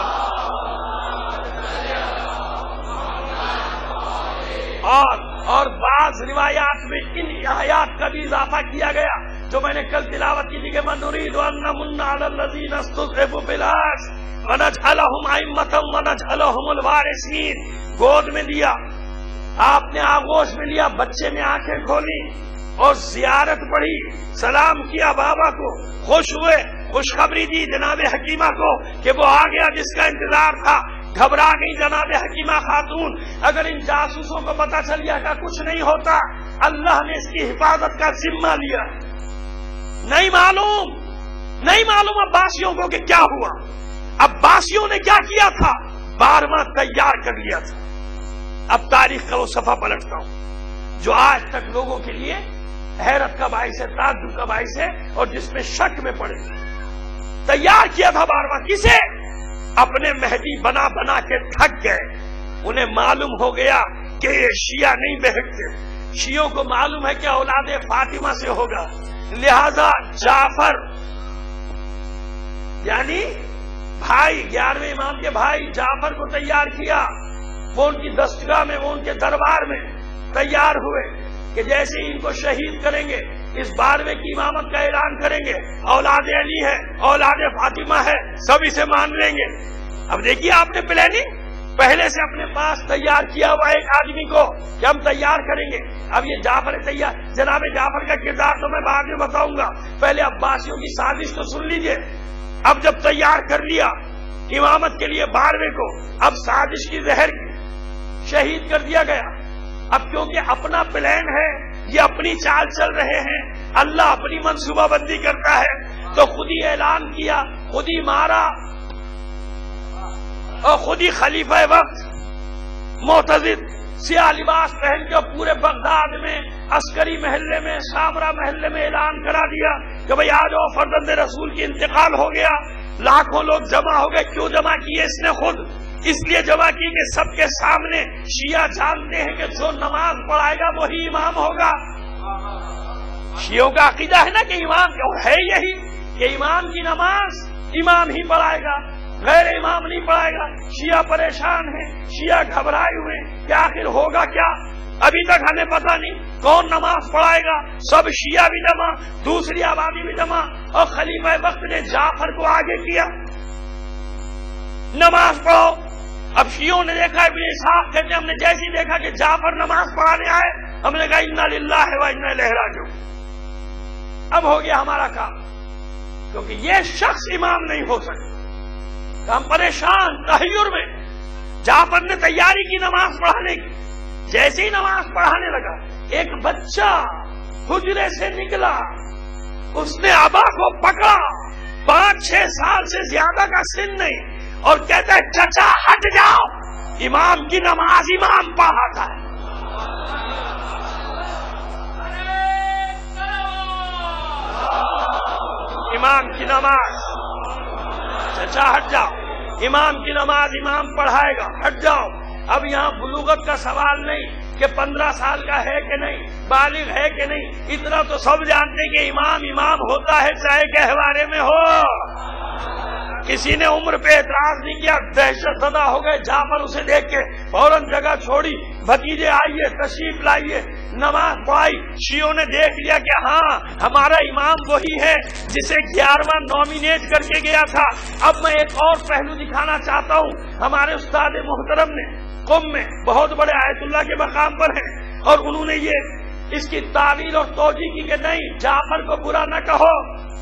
S2: اور اور بعض روایات میں ان آیات کا بھی اضافہ کیا گیا جو میں نے کل تلاوت کی تھی کہ من نريد ان نمن على الذين استضعفوا في الارض ونجعلهم ائمة ونجعلهم الوارثين۔ گود میں لیا، آپ نے آغوش میں لیا، بچے نے آنکھیں کھولی اور زیارت پڑھی، سلام کیا بابا کو، خوش ہوئے، خوشخبری دی جناب حکیمہ کو کہ وہ آ گیا جس کا انتظار تھا۔ گھبرا گئی جناب حکیمہ خاتون، اگر ان جاسوسوں کو پتا چل گیا کہ کچھ نہیں ہوتا، اللہ نے اس کی حفاظت کا ذمہ لیا۔ نہیں معلوم نہیں معلوم عباسیوں کو کہ کیا ہوا، عباسیوں نے کیا کیا تھا، بارہواں تیار کر لیا تھا۔ اب تاریخ کا وہ صفحہ پلٹتا ہوں جو آج تک لوگوں کے لیے حیرت کا باعث ہے، تعجب کا باعث ہے، اور جس میں شک میں پڑے۔ تیار کیا تھا بارہواں، کسے؟ اپنے مہدی بنا بنا کے تھک گئے، انہیں معلوم ہو گیا کہ یہ شیعہ نہیں بہکتے، شیعوں کو معلوم ہے کہ اولاد فاطمہ سے ہوگا، لہذا جعفر یعنی بھائی گیارہویں امام کے بھائی جعفر کو تیار کیا۔ وہ ان کی دستگاہ میں، وہ ان کے دربار میں تیار ہوئے کہ جیسے ان کو شہید کریں گے اس بارہویں کی امامت کا اعلان کریں گے، اولاد علی ہے، اولاد فاطمہ ہے، سب اسے مان لیں گے۔ اب دیکھیے آپ نے پلاننگ پہلے سے اپنے پاس تیار کیا ہوا ایک آدمی کو کہ ہم تیار کریں گے۔ اب یہ جعفر تیار، جناب جعفر کا کردار تو میں بعد میں بتاؤں گا، پہلے عباسیوں کی سازش تو سن لیجئے۔ اب جب تیار کر لیا امامت کے لیے بارہویں کو، اب سازش کی زہر شہید کر دیا گیا۔ اب کیونکہ اپنا پلان ہے، یہ اپنی چال چل رہے ہیں، اللہ اپنی منصوبہ بندی کرتا ہے، تو خود ہی اعلان کیا، خود ہی مارا، اور خود ہی خلیفہ وقت معتضد سیاہ لباس پہن کے پورے بغداد میں، عسکری محلے میں، سامرا محلے میں اعلان کرا دیا کہ بھئی آ جاؤ، فرزند رسول کی انتقال ہو گیا۔ لاکھوں لوگ جمع ہو گئے۔ کیوں جمع کیے اس نے خود؟ اس لیے جمع کی کہ سب کے سامنے شیعہ جانتے ہیں کہ جو نماز پڑھائے گا وہی امام ہوگا۔ شیعوں کا عقیدہ ہے نا کہ امام ہے یہی، کہ امام کی نماز امام ہی پڑھائے گا، غیر امام نہیں پڑھائے گا۔ شیعہ پریشان ہیں، شیعہ گھبرائے ہوئے کہ آخر ہوگا کیا؟ ابھی تک ہمیں پتہ نہیں کون نماز پڑھائے گا۔ سب شیعہ بھی جمع، دوسری آبادی بھی جمع، اور خلیفہ وقت نے جعفر کو آگے کیا، نماز پڑھو۔ اب شیعوں نے دیکھا، ابن اسحاق کہتے ہیں ہم نے جیسی دیکھا کہ جعفر نماز پڑھانے آئے، ہم نے کہا انا للہ و انا الیہ راجعون، اب ہو گیا ہمارا کام، کیونکہ یہ شخص امام نہیں ہو سکتا۔ ہم پریشان تحیر میں، جعفر نے تیاری کی نماز پڑھانے کی۔ جیسے ہی نماز پڑھانے لگا، ایک بچہ حجرے سے نکلا، اس نے ابا کو پکڑا، پانچ چھ سال سے زیادہ کا سن نہیں، اور کہتا ہے چچا ہٹ جاؤ، امام کی نماز امام پڑھاتا ہے۔ امام کی نماز، چچا ہٹ جاؤ، امام کی نماز امام پڑھائے گا، ہٹ جاؤ۔ اب یہاں بلوغت کا سوال نہیں کہ پندرہ سال کا ہے کہ نہیں، بالغ ہے کہ نہیں، اتنا تو سب جانتے کہ امام امام ہوتا ہے چاہے گہوارے میں ہو۔ کسی نے عمر پہ اعتراض نہیں کیا، دہشت زدہ ہو گئے۔ جعفر اسے دیکھ کے فوراً جگہ چھوڑی، بھتیجے آئیے، تشریف لائیے، نماز پڑھائی۔ شیعوں نے دیکھ لیا کہ ہاں ہمارا امام وہی ہے جسے گیارہواں نامینیٹ کر کے گیا تھا۔ اب میں ایک اور پہلو دکھانا چاہتا ہوں، ہمارے استاد محترم نے قم میں بہت بڑے آیت اللہ کے مقام پر ہیں، اور انہوں نے یہ اس کی تعویل اور توجیہ کی کہ نہیں، جعفر کو برا نہ کہو،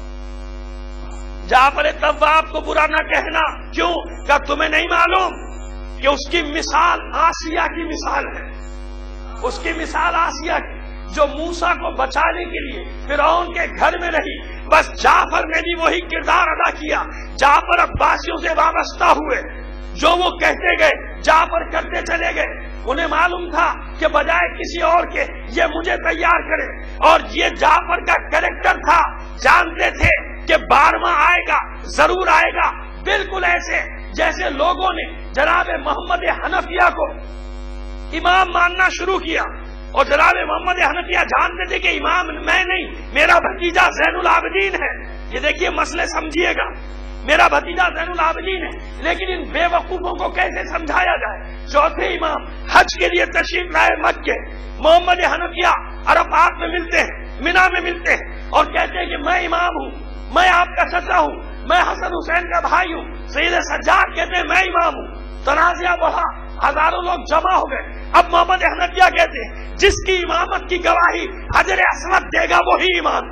S2: جعفر تواب کو برا نہ کہنا۔ کیوں؟ کیا تمہیں نہیں معلوم کہ اس کی مثال آسیہ کی مثال ہے، اس کی مثال آسیہ کی، جو موسیٰ کو بچانے کے لیے فرعون کے گھر میں رہی، بس جعفر نے بھی وہی کردار ادا کیا۔ جعفر عباسیوں سے وابستہ ہوئے، جو وہ کہتے گئے جعفر کرتے چلے گئے۔ انہیں معلوم تھا کہ بجائے کسی اور کے یہ مجھے تیار کرے، اور یہ جعفر کا کریکٹر تھا۔ جانتے تھے کہ بارہواں آئے گا، ضرور آئے گا، بالکل ایسے جیسے لوگوں نے جناب محمد حنفیہ کو امام ماننا شروع کیا، اور جناب محمد حنفیہ جانتے تھے کہ امام میں نہیں، میرا بھتیجا زین العابدین ہے۔ یہ دیکھیے مسئلے سمجھیے گا، میرا بھتیجا زین العابدین ہے، لیکن ان بے وقوفوں کو کیسے سمجھایا جائے؟ چوتھے امام حج کے لیے تشریف لائے مکے، محمد حنفیہ عرفات میں ملتے ہیں، مینا میں ملتے ہیں، اور کہتے ہیں کہ میں امام ہوں، میں آپ کا چچا ہوں، میں حسن حسین کا بھائی ہوں۔ سید سجاد کہتے ہیں میں امام ہوں۔ تنازعہ بڑھا، ہزاروں لوگ جمع ہو گئے۔ اب محمد حنفیہ کہتے ہیں جس کی امامت کی گواہی حجر اسود دے گا وہی امام۔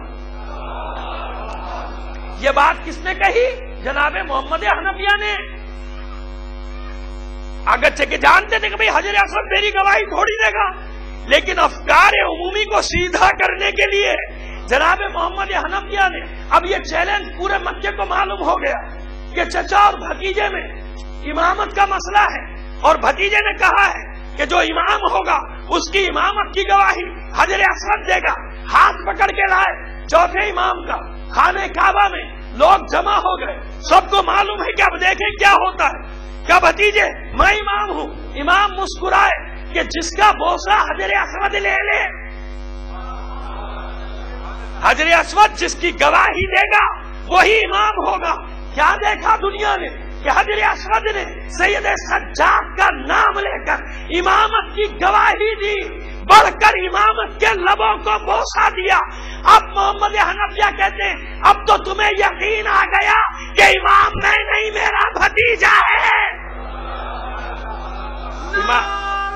S2: یہ بات کس نے کہی؟ جناب محمد حنفیہ نے۔ اگرچہ کہ جانتے تھے کہ بھئی حجر اسود میری گواہی تھوڑی دے گا، لیکن افکار عمومی کو سیدھا کرنے کے لیے جناب محمد حنفیہ نے، اب یہ چیلنج پورے مکے کو معلوم ہو گیا کہ چچا اور بھتیجے میں امامت کا مسئلہ ہے، اور بھتیجے نے کہا ہے کہ جو امام ہوگا اس کی امامت کی گواہی حجر اسود دے گا۔ ہاتھ پکڑ کے لائے چوتھے امام کا، خانہ کعبہ میں لوگ جمع ہو گئے، سب کو معلوم ہے کہ اب دیکھیں کیا ہوتا ہے۔ کیا بھتیجے میں امام ہوں؟ امام مسکرائے کہ جس کا بوسہ حجر اسود لے لے، حجر اسود جس کی گواہی دے گا وہی امام ہوگا۔ کیا دیکھا دنیا نے؟ کہ حجر اسود نے سید سجاد کا نام لے کر امامت کی گواہی دی، بڑھ کر امامت کے لبوں کو بوسہ دیا۔ اب محمد حنفیہ کہتے ہیں اب تو تمہیں یقین آ گیا کہ امام میں نہیں میرا بھتیجا ہے۔ امام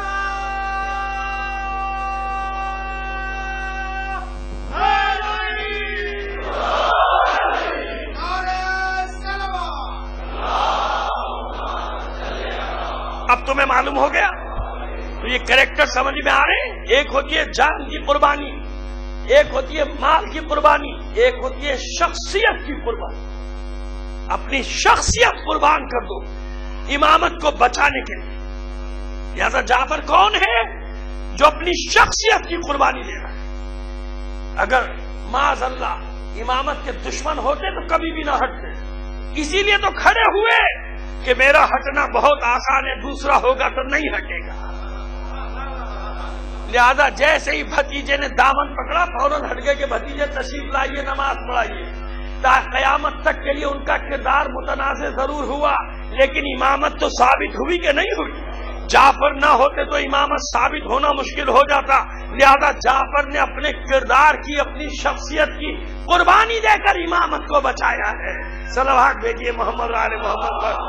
S2: اب تمہیں معلوم ہو گیا؟ تو یہ کریکٹر سمجھ میں آ رہے ہیں؟ ایک ہوتی ہے جان کی قربانی، ایک ہوتی ہے مال کی قربانی، ایک ہوتی ہے شخصیت کی قربانی۔ اپنی شخصیت قربان کر دو امامت کو بچانے کے لیے۔ لہذا جعفر کون ہے؟ جو اپنی شخصیت کی قربانی دے رہا ہے۔ اگر معاذ اللہ امامت کے دشمن ہوتے تو کبھی بھی نہ ہٹتے، اسی لیے تو کھڑے ہوئے کہ میرا ہٹنا بہت آسان ہے، دوسرا ہوگا تو نہیں ہٹے گا۔ لہذا جیسے ہی بھتیجے نے دامن پکڑا فوراً ہٹ گئے کہ بھتیجے تشریف لائیے، نماز پڑھائیے۔ تا قیامت تک کے لیے ان کا کردار متنازع ضرور ہوا، لیکن امامت تو ثابت ہوئی کہ نہیں ہوئی؟ جعفر نہ ہوتے تو امامت ثابت ہونا مشکل ہو جاتا۔ لہذا جعفر نے اپنے کردار کی، اپنی شخصیت کی قربانی دے کر امامت کو بچایا ہے۔ صلوات بھیجیے محمد آل محمد پر۔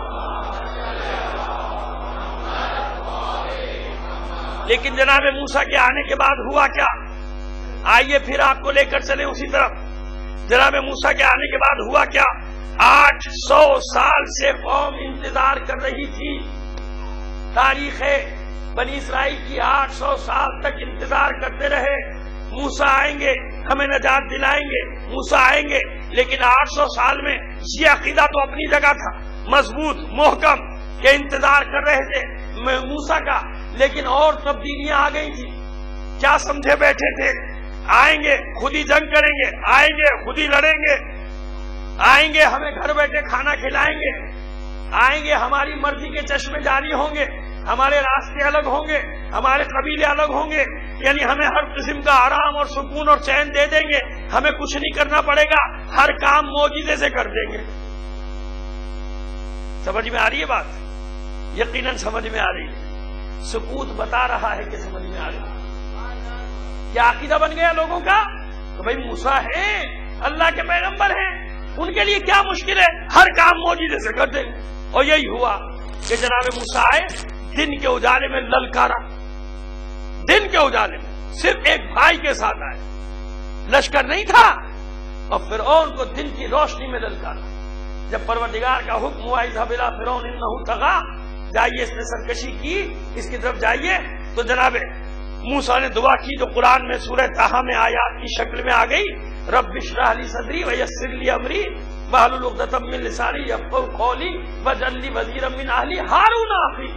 S2: لیکن جناب موسیٰ کے آنے کے بعد ہوا کیا؟ آئیے پھر آپ کو لے کر چلیں اسی طرف۔ جناب موسیٰ کے آنے کے بعد ہوا کیا؟ آٹھ سو سال سے قوم انتظار کر رہی تھی۔ تاریخ بنی اسرائیل کی آٹھ سو سال تک انتظار کرتے رہے، موسیٰ آئیں گے ہمیں نجات دلائیں گے، موسیٰ آئیں گے۔ لیکن آٹھ سو سال میں یہ عقیدہ تو اپنی جگہ تھا، مضبوط محکم، کہ انتظار کر رہے تھے موسیٰ کا، لیکن اور تبدیلیاں آ گئی تھی۔ کیا سمجھے بیٹھے تھے؟ آئیں گے خود ہی جنگ کریں گے، آئیں گے خود ہی لڑیں گے، آئیں گے ہمیں گھر بیٹھے کھانا کھلائیں گے، آئیں گے ہماری مرضی کے چشمے جاری ہوں گے، ہمارے راستے الگ ہوں گے، ہمارے قبیلے الگ ہوں گے، یعنی ہمیں ہر قسم کا آرام اور سکون اور چین دے دیں گے، ہمیں کچھ نہیں کرنا پڑے گا، ہر کام معجزے سے کر دیں گے۔ سمجھ میں آ رہی ہے بات؟ یقیناً سمجھ میں آ رہی ہے۔ سکوت بتا رہا ہے کہ سمجھ میں آ رہی ہے۔ کیا عقیدہ بن گیا لوگوں کا؟ تو بھائی موسیٰ ہیں، اللہ کے پیغمبر ہیں، ان کے لیے کیا مشکل ہے، ہر کام معجزے سے کر دیں گے۔ اور یہی ہوا کہ جناب موسیٰ آئے، دن کے اجالے میں للکارا، دن کے اجالے میں صرف ایک بھائی کے ساتھ آئے، لشکر نہیں تھا، اور فرعون کو دن کی روشنی میں للکارا۔ جب پروردگار کا حکم ہوا اذهب الى فرعون انه طغى، جائیے اس نے سرکشی کی، اس کی طرف جائیے، تو جناب موسیٰ نے دعا کی جو قرآن میں سورہ طٰہٰ میں آیات کی شکل میں آ گئی، رب اشرح لی صدری ویسر لی امری واحلل عقدۃ من لسانی یفقہوا قولی واجعل لی وزیرا من اہلی ہارون اخی۔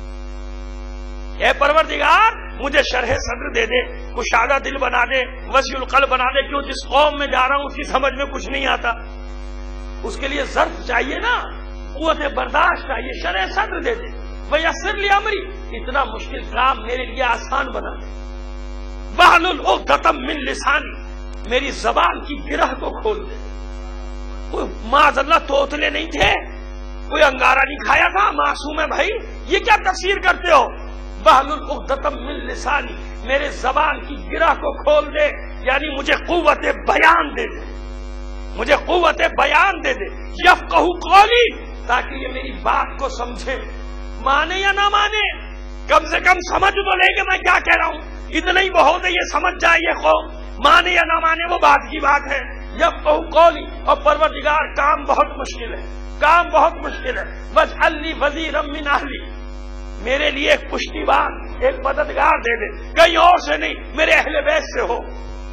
S2: اے پروردگار مجھے شرح صدر دے دے، کشادہ دل بنا دے، وسیع القلب بنا دے، کیوں جس قوم میں جا رہا ہوں اس کی سمجھ میں کچھ نہیں آتا، اس کے لیے ظرف چاہیے نا، قوت برداشت چاہیے، شرح صدر دے دے، ویسر لی امری، اتنا مشکل کام میرے لیے آسان بنا دے، واحلل عقدۃ من لسانی، میری زبان کی گرہ کو کھول دے۔ کوئی معاذ اللہ توتلے نہیں تھے، کوئی انگارہ نہیں کھایا تھا، معصوم ہے بھائی، یہ کیا تفسیر کرتے ہو؟ واحلل عقدۃ من لسانی، میرے زبان کی گرہ کو کھول دے، یعنی مجھے قوت بیان دے دے، مجھے قوت بیان دے دے، یفقہوا قولی، تاکہ یہ میری بات کو سمجھے، مانے یا نہ مانے، کم سے کم سمجھ تو لے کہ میں کیا کہہ رہا ہوں، اتنا ہی بہت ہے، یہ سمجھ جائے یہ قوم، مانے یا نہ مانے وہ بات کی بات ہے۔ یفقہوا قولی، اور پروردگار کام بہت مشکل ہے، کام بہت مشکل ہے، واجعل لی وزیرا من اہلی، میرے لیے ایک پشتیبان، ایک مددگار دے دے، کہیں اور سے نہیں، میرے اہل بیت سے ہو،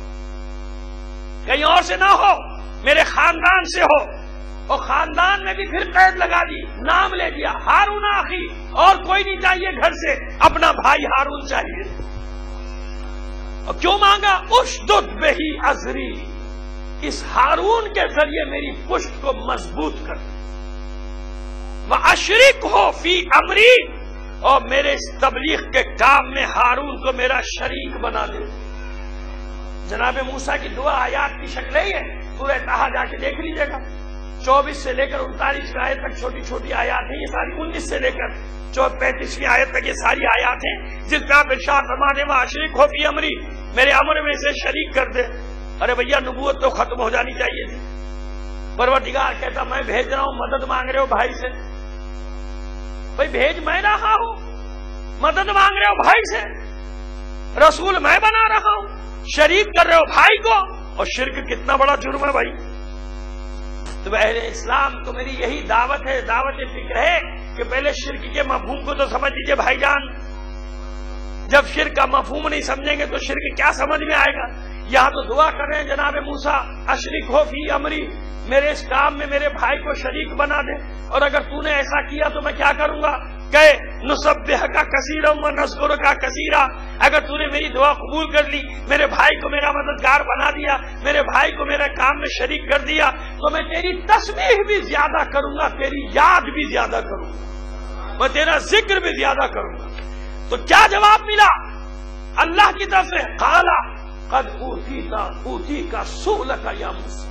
S2: کہیں اور سے نہ ہو، میرے خاندان سے ہو۔ اور خاندان میں بھی پھر قید لگا دی، نام لے دیا ہارون اخی، اور کوئی نہیں چاہیے گھر سے، اپنا بھائی ہارون چاہیے۔ اور کیوں مانگا؟ اشدد بہ ازری، اس ہارون کے ذریعے میری پشت کو مضبوط کر دے، واشرکہ فی امری، اور میرے اس تبلیغ کے کام میں ہارون کو میرا شریک بنا دے۔ جناب موسیٰ کی دعا آیات کی شکل ہی ہے، سورہ طٰہٰ جا کے دیکھ لیجیے گا، چوبیس سے لے کر انتالیسویں آیت تک چھوٹی چھوٹی آیات ہیں، یہ ساری انیس سے لے کر پینتیسویں آیت تک یہ ساری آیات ہیں جس میں آپ ارشاد فرماتے ہیں اشرک ہو فی امری، میرے امر میں سے شریک کر دے۔ ارے بھیا نبوت تو ختم ہو جانی چاہیے تھی۔ پروردگار کہتا میں بھیج رہا ہوں، مدد مانگ رہے ہو بھائی سے، بھائی بھیج میں رہا ہوں، مدد مانگ رہے ہو بھائی سے، رسول میں بنا رہا ہوں، شریک کر رہے ہو بھائی کو، اور شرک کتنا بڑا جرم ہے بھائی۔ تو اہل اسلام تو میری یہی دعوت ہے، دعوت فکر ہے کہ پہلے شرک کے مفہوم کو تو سمجھ لیجیے بھائی جان۔ جب شرک کا مفہوم نہیں سمجھیں گے تو شرک کیا سمجھ میں آئے گا؟ یہاں تو دعا کر رہے ہیں جناب موسیٰ اشرک ہو فی امری، میرے اس کام میں میرے بھائی کو شریک بنا دے، اور اگر تو نے ایسا کیا تو میں کیا کروں گا؟ کہ نسبحک کثیرا ونذکرک کثیرا، اگر تو نے میری دعا قبول کر لی، میرے بھائی کو میرا مددگار بنا دیا، میرے بھائی کو میرے کام میں شریک کر دیا، تو میں تیری تسبیح بھی زیادہ کروں گا، تیری یاد بھی زیادہ کروں گا، میں تیرا ذکر بھی زیادہ کروں گا۔ تو کیا جواب ملا اللہ کی طرف سے؟ قال قد اوتیت اوتیک سؤلک یا موسیٰ،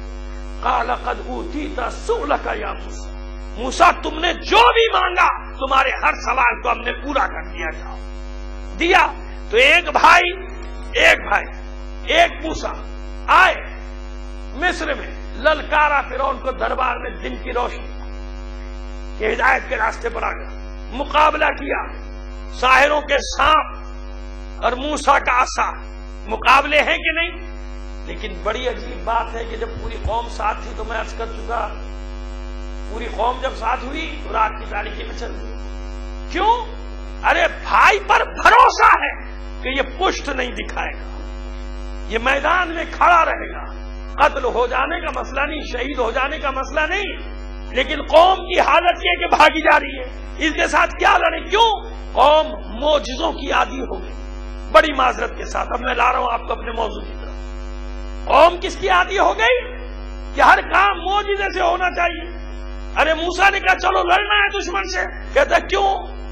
S2: قال قد اوتیت سؤلک یا موسیٰ، موسیٰ تم نے جو بھی مانگا تمہارے ہر سوال کو ہم نے پورا کر دیا تھا، دیا۔ تو ایک بھائی ایک بھائی ایک موسیٰ آئے مصر میں، للکارا فرعون کو دربار میں دن کی روشنی کہ ہدایت کے راستے پر آ گیا، مقابلہ کیا، ساحروں کے سانپ اور موسیٰ کا عصا، مقابلے ہیں کہ نہیں؟ لیکن بڑی عجیب بات ہے کہ جب پوری قوم ساتھ تھی تو میں عرض کر چکا، پوری قوم جب ساتھ ہوئی تو رات کی تاریکی میں چل گئی۔ کیوں؟ ارے بھائی پر بھروسہ ہے کہ یہ پشت نہیں دکھائے گا، یہ میدان میں کھڑا رہے گا، قتل ہو جانے کا مسئلہ نہیں، شہید ہو جانے کا مسئلہ نہیں، لیکن قوم کی حالت یہ کہ بھاگی جا رہی ہے، اس کے ساتھ کیا لڑے؟ کیوں؟ قوم معجزوں کی عادی ہو گئی۔ بڑی معذرت کے ساتھ اب میں لا رہا ہوں آپ کو اپنے موضوع کی طرف۔ قوم کس کی عادی ہو گئی؟ کہ ہر کام معجزے سے ہونا چاہیے۔ ارے موسیٰ نے کہا چلو لڑنا ہے دشمن سے، کہتا کیوں؟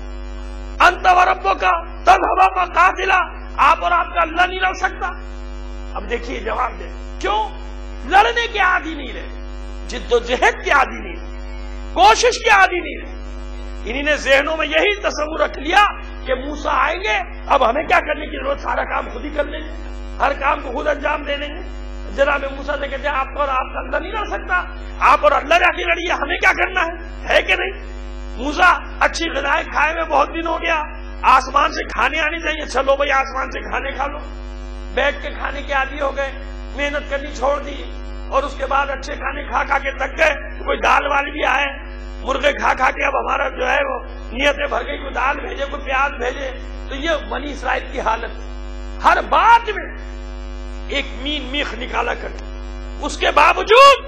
S2: انت وربک تذهبا فقاتلا، آپ اور آپ کا اللہ نہیں لڑ سکتا؟ اب دیکھیے جواب دے، کیوں؟ لڑنے کے عادی نہیں رہے، جد و جہد کے عادی نہیں رہے، کوشش کے عادی نہیں رہے۔ انہی نے ذہنوں میں یہی تصور رکھ لیا کہ موسیٰ آئیں گے، اب ہمیں کیا کرنے کی ضرورت، سارا کام خود ہی کر لیں گے، ہر کام کو خود انجام دے لیں گے۔ جناب موسیٰ سے کہتے ہیں آپ اور آپ کا اللہ نہیں لڑ سکتا، آپ اور اللہ جا کے لڑیے، ہمیں کیا کرنا ہے، ہے کہ نہیں؟ موسیٰ اچھی غذائیں کھائے ہوئے بہت دن ہو گیا، آسمان سے کھانے آنے چاہیے، چلو بھائی آسمان سے کھانے کھا لو، بیٹھ کے کھانے کے عادی ہو گئے، محنت کرنی چھوڑ دی، اور اس کے بعد اچھے کھانے کھا کھا کے تک گئے، کوئی دال والے بھی آئے، مرغے کھا کھا کے اب ہمارا جو ہے وہ نیتیں بھر گئی، کوئی دال بھیجے کوئی پیاز بھیجے۔ تو یہ بنی اسرائیل کی حالت، ہر بات میں ایک مین میخ نکالا کرتے، اس کے باوجود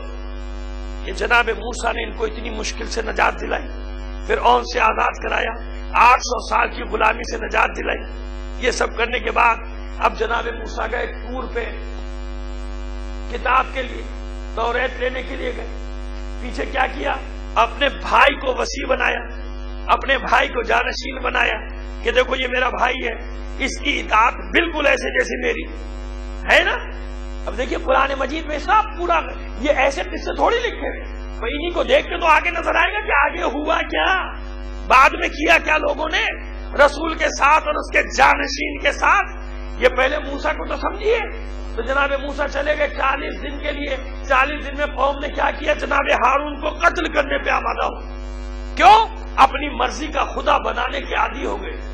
S2: یہ جناب موسیٰ نے ان کو اتنی مشکل سے نجات دلائی، فرعون سے آزاد کرایا، آٹھ سو سال کی غلامی سے نجات دلائی۔ یہ سب کرنے کے بعد اب جناب موسیٰ گئے طور پہ کتاب کے لیے، توریت لینے کے لیے گئے، پیچھے کیا کیا؟ اپنے بھائی کو وسیع بنایا، اپنے بھائی کو جانشین بنایا کہ دیکھو یہ میرا بھائی ہے، اس کی اطاعت بالکل ایسے جیسے میری ہے نا۔ اب دیکھیے قرآن مجید میں سب پورا، یہ ایسے قصے تھوڑی لکھے ہوئے، تو انہی کو دیکھ کے تو آگے نظر آئے گا کہ آگے ہوا کیا، بعد میں کیا کیا لوگوں نے رسول کے ساتھ اور اس کے جانشین کے ساتھ۔ یہ پہلے موسیٰ کو تو سمجھیے، تو جناب موسیٰ چلے گئے چالیس دن کے لیے، چالیس دن میں قوم نے کیا کیا؟ جناب ہارون کو قتل کرنے پہ آمادہ ہو۔ کیوں؟ اپنی مرضی کا خدا بنانے کے عادی ہو گئے،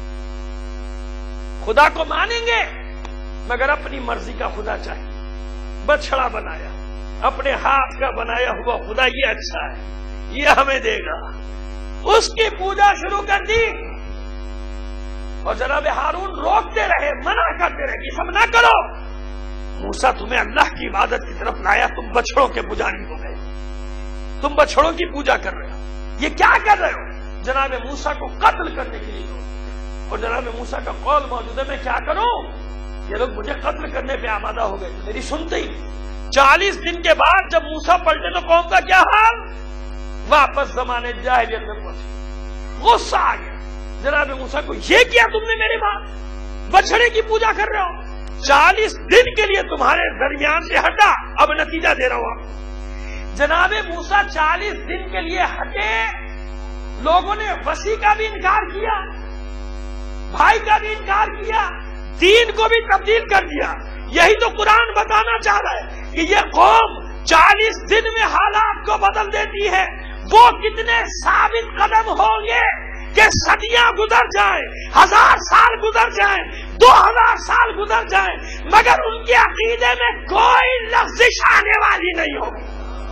S2: خدا کو مانیں گے مگر اپنی مرضی کا خدا چاہیے، بچڑا بنایا، اپنے ہاتھ کا بنایا ہوا خدا یہ اچھا ہے، یہ ہمیں دے گا، اس کی پوجا شروع کر دی۔ اور جناب ہارون روکتے رہے، منع کرتے رہے کہ سب نہ کرو، موسیٰ تمہیں اللہ کی عبادت کی طرف لایا، تم بچڑوں کے پجاری ہو گئے، تم بچڑوں کی پوجا کر رہے ہو، یہ کیا کر رہے ہو؟ جناب موسیٰ کو قتل کرنے کے لیے، اور جناب موسیٰ کا قول موجود ہے میں کیا کروں، یہ لوگ مجھے قتل کرنے پہ آمادہ ہو گئے، میری سنتے ہی۔ چالیس دن کے بعد جب موسیٰ پلٹے تو قوم کا کیا حال؟ واپس زمانے جاہلیت میں پہنچے، غصہ آ گیا جناب موسیٰ کو، یہ کیا تم نے میرے بعد، بچڑے کی پوجا کر رہے ہو، چالیس دن کے لیے تمہارے درمیان سے ہٹا، اب نتیجہ دے رہا ہوں۔ جناب موسیٰ چالیس دن کے لیے ہٹے، لوگوں نے وسیع کا بھی انکار کیا، بھائی کا بھی انکار کیا، دین کو بھی تبدیل کر دیا۔ یہی تو قرآن بتانا چاہ رہا ہے کہ یہ قوم چالیس دن میں حالات کو بدل دیتی ہے۔ وہ کتنے ثابت قدم ہوں گے کہ صدیاں گزر جائیں، ہزار سال گزر جائیں، دو ہزار سال گزر جائیں، مگر ان کے عقیدے میں کوئی لفزش آنے والی نہیں ہوگی،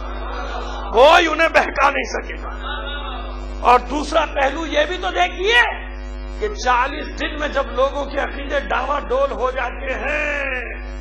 S2: کوئی انہیں بہکا نہیں سکے گا۔ اور دوسرا پہلو یہ بھی تو دیکھیے کہ چالیس دن میں جب لوگوں کے عقیدے ڈاواں ڈول ہو جاتے ہیں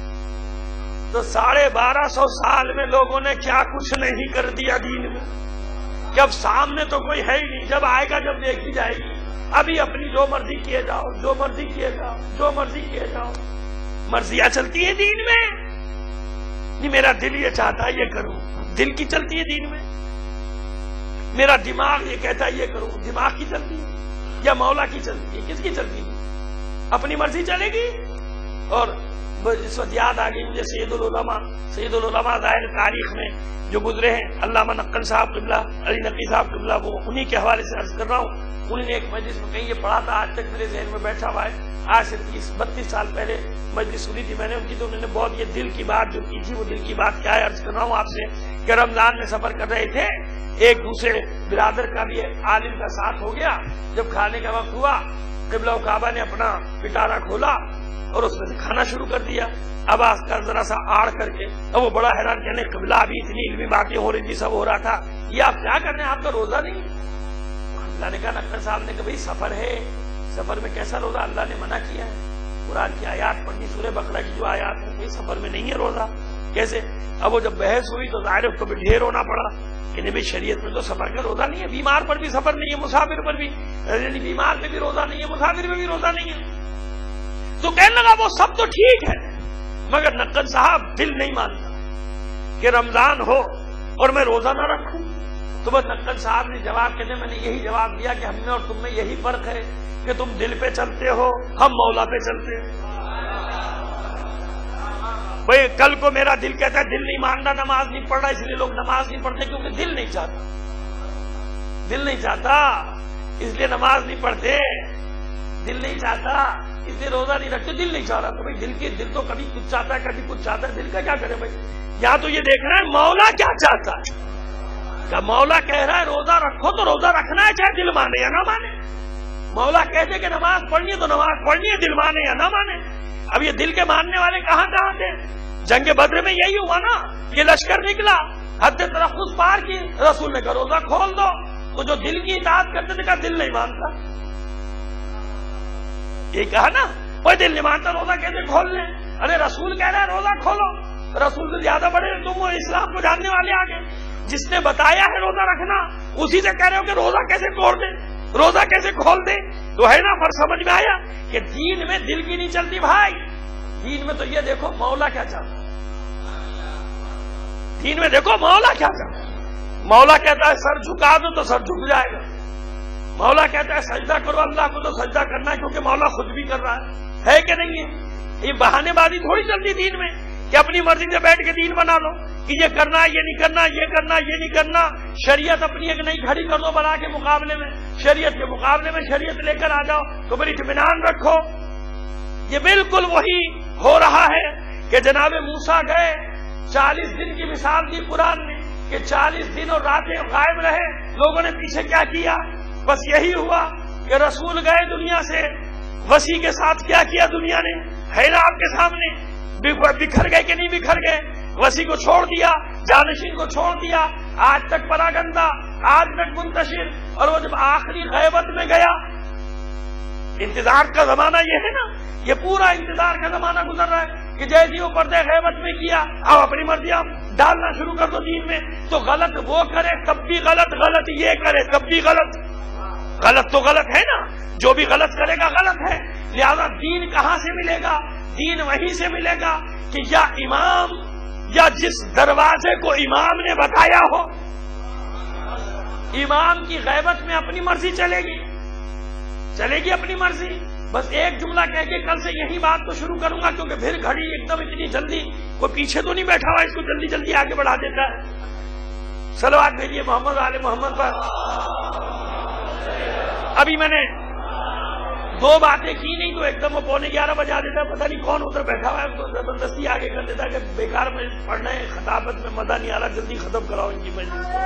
S2: تو ساڑھے بارہ سو سال میں لوگوں نے کیا کچھ نہیں کر دیا دین میں، جب سامنے تو کوئی ہے ہی نہیں، جب آئے گا جب دیکھی جائے گی۔ ابھی اپنی جو مرضی کیے جاؤ، جو مرضی کیے جاؤ، جو مرضی کیے جاؤ، مرضیاں چلتی ہیں دین میں۔ نہیں میرا دل یہ چاہتا ہے یہ کروں، دل کی چلتی ہے دین میں۔ میرا دماغ یہ کہتا ہے یہ کروں، دماغ کی چلتی ہے یا مولا کی چلتی ہے؟ کس کی چلتی ہے؟ اپنی مرضی چلے گی۔ اور اس وقت یاد آ گئی مجھے سید العلماء سید العلماء ظاہر تاریخ میں جو گزرے ہیں، علامہ نقل صاحب قبلہ، علی نقی صاحب قبلہ، وہ انہی کے حوالے سے عرض کر رہا ہوں۔ انہوں نے ایک مجلس میں کہیں یہ پڑھا تھا، آج تک میرے ذہن میں بیٹھا ہوا ہے۔ آج سے تیس بتیس سال پہلے مجلس سنی تھی میں نے ان کی، تو انہوں نے بہت یہ دل کی بات جو کی تھی، وہ دل کی بات کیا ہے عرض کر رہا ہوں آپ سے کہ رمضان میں سفر کر رہے تھے، ایک دوسرے برادر کا بھی عالم کا ساتھ ہو گیا۔ جب کھانے کا وقت ہوا، قبلہ و کعبہ نے اپنا پٹارا کھولا اور اس میں سے کھانا شروع کر دیا۔ اب آس کا ذرا سا آڑ کر کے، اب وہ بڑا حیران کہنے قبلہ ابھی اتنی علمی باتیں ہو رہی تھی، سب ہو رہا تھا، یہ آپ کیا کر رہے ہیں؟ آپ کا روزہ نہیں؟ اللہ نے کہا، نقل صاحب نے کہا بھائی سفر ہے، سفر میں کیسا روزہ؟ اللہ نے منع کیا ہے، قرآن کی آیات پڑھنی، سورہ بقرہ کی جو آیات ہیں، سفر میں نہیں ہے روزہ۔ کیسے؟ اب وہ جب بحث ہوئی تو ظاہر اس کو بھی ڈھیر ہونا پڑا کہ نبی شریعت میں تو سفر کا روزہ نہیں ہے، بیمار پر بھی سفر نہیں ہے، مسافر پر بھی، یعنی بیمار میں بھی روزہ نہیں ہے، مسافر میں بھی روزہ نہیں ہے۔ تو کہنے لگا وہ سب تو ٹھیک ہے، مگر نقل صاحب دل نہیں مانتا کہ رمضان ہو اور میں روزہ نہ رکھوں۔ تو بس نقل صاحب نے جواب کہتے میں نے یہی جواب دیا کہ ہم میں اور تم میں یہی فرق ہے کہ تم دل پہ چلتے ہو، ہم مولا پہ چلتے ہیں۔ بھئی کل کو میرا دل کہتا ہے دل نہیں ماننا، نماز نہیں پڑھ رہا، اس لیے لوگ نماز نہیں پڑھتے کیونکہ دل نہیں چاہتا، دل نہیں چاہتا اس لیے نماز نہیں پڑھتے، دل نہیں چاہتا اس لیے روزہ نہیں رکھتے، دل نہیں چاہ رہا۔ تو بھائی دل کے دل تو کبھی کچھ چاہتا ہے کبھی کچھ چاہتا ہے، دل کا کیا کرے بھائی؟ یا تو یہ دیکھ رہا ہے مولا کیا چاہتا ہے، کیا مولا کہہ رہا ہے روزہ رکھو تو روزہ رکھنا ہے چاہے دل مانے یا نہ مانے۔ مولا کہتے کہ نماز پڑھنی ہے تو نماز پڑھنی ہے، دل مانے یا نہ مانے۔ اب یہ دل کے ماننے والے کہاں کہاں تھے؟ جنگ بدر میں یہی ہوا نا، یہ لشکر نکلا، حد تلفظ پار کی، رسول نے کہا روزہ کھول دو، تو جو دل کی اطاعت کرتے تھے کہا دل نہیں مانتا، یہ کہا نا کوئی دل نہیں مانتا روزہ کیسے کھول لیں؟ ارے رسول کہہ رہا ہے روزہ کھولو، رسول سے زیادہ بڑے تم اسلام کو جاننے والے آگے، جس نے بتایا ہے روزہ رکھنا اسی سے کہہ رہے ہو کہ روزہ کیسے کھول دیں، روزہ کیسے کھول دیں؟ تو ہے نا فرق سمجھ میں آیا کہ دین میں دل کی نہیں چلتی بھائی، دین میں تو یہ دیکھو مولا کیا چاہتا ہے، دین میں دیکھو مولا کیا چاہتا ہے۔ مولا کہتا ہے سر جھکا دو تو سر جھک جائے گا، مولا کہتا ہے سجدہ کرو اللہ کو تو سجدہ کرنا ہے کیونکہ مولا خود بھی کر رہا ہے، ہے کہ نہیں ہے؟ یہ بہانے بازی تھوڑی چلتی دین میں کہ اپنی مرضی سے بیٹھ کے دین بنا لو کہ یہ کرنا یہ نہیں کرنا، یہ کرنا یہ نہیں کرنا، شریعت اپنی ایک نئی کھڑی کر دو بنا کے مقابلے میں، شریعت کے مقابلے میں شریعت لے کر آ جاؤ تو بڑی اطمینان رکھو۔ یہ بالکل وہی ہو رہا ہے کہ جناب موسیٰ گئے، چالیس دن کی مثال دی قرآن نے کہ چالیس دن اور راتیں غائب رہے، لوگوں نے پیچھے کیا کیا؟ بس یہی ہوا کہ رسول گئے دنیا سے، وسیع کے ساتھ کیا کیا دنیا نے؟ ہے نا آپ کے سامنے، بکھر گئے کہ نہیں بکھر گئے؟ وسیع کو چھوڑ دیا، جانشین کو چھوڑ دیا، آج تک پراگندہ، آج تک منتشر، اور وہ جب آخری غیبت میں گیا، انتظار کا زمانہ یہ ہے نا، یہ پورا انتظار کا زمانہ گزر رہا ہے کہ جیسے وہ پردے غیبت میں کیا اب اپنی مرضی آپ ڈالنا شروع کر دو دین میں، تو غلط وہ کرے تب بھی غلط، غلط یہ کرے تب بھی غلط، غلط تو غلط ہے نا، جو بھی غلط کرے گا غلط ہے۔ لہذا دین کہاں سے ملے گا؟ دین وہیں سے ملے گا کہ یا امام، یا جس دروازے کو امام نے بتایا ہو، امام کی غیبت میں اپنی مرضی چلے گی، چلے گی اپنی مرضی۔ بس ایک جملہ کہہ کے کل سے یہی بات کو شروع کروں گا کیونکہ پھر گھڑی ایک دم اتنی جلدی، کوئی پیچھے تو نہیں بیٹھا ہوا اس کو جلدی جلدی آگے بڑھا دیتا ہے، صلوات بھیجیے محمد آل محمد پر. ابھی میں نے دو باتیں کی نہیں تو ایک دم وہ پونے گیارہ بجا دیتا. پتہ نہیں کون ادھر بیٹھا ہوا ہے, اس کو زبردستی آگے کر دیتا کہ بیکار میں پڑھنا ہے, خطابت میں مزہ نہیں آ رہا, جلدی ختم کراؤ ان کی مجلس کو.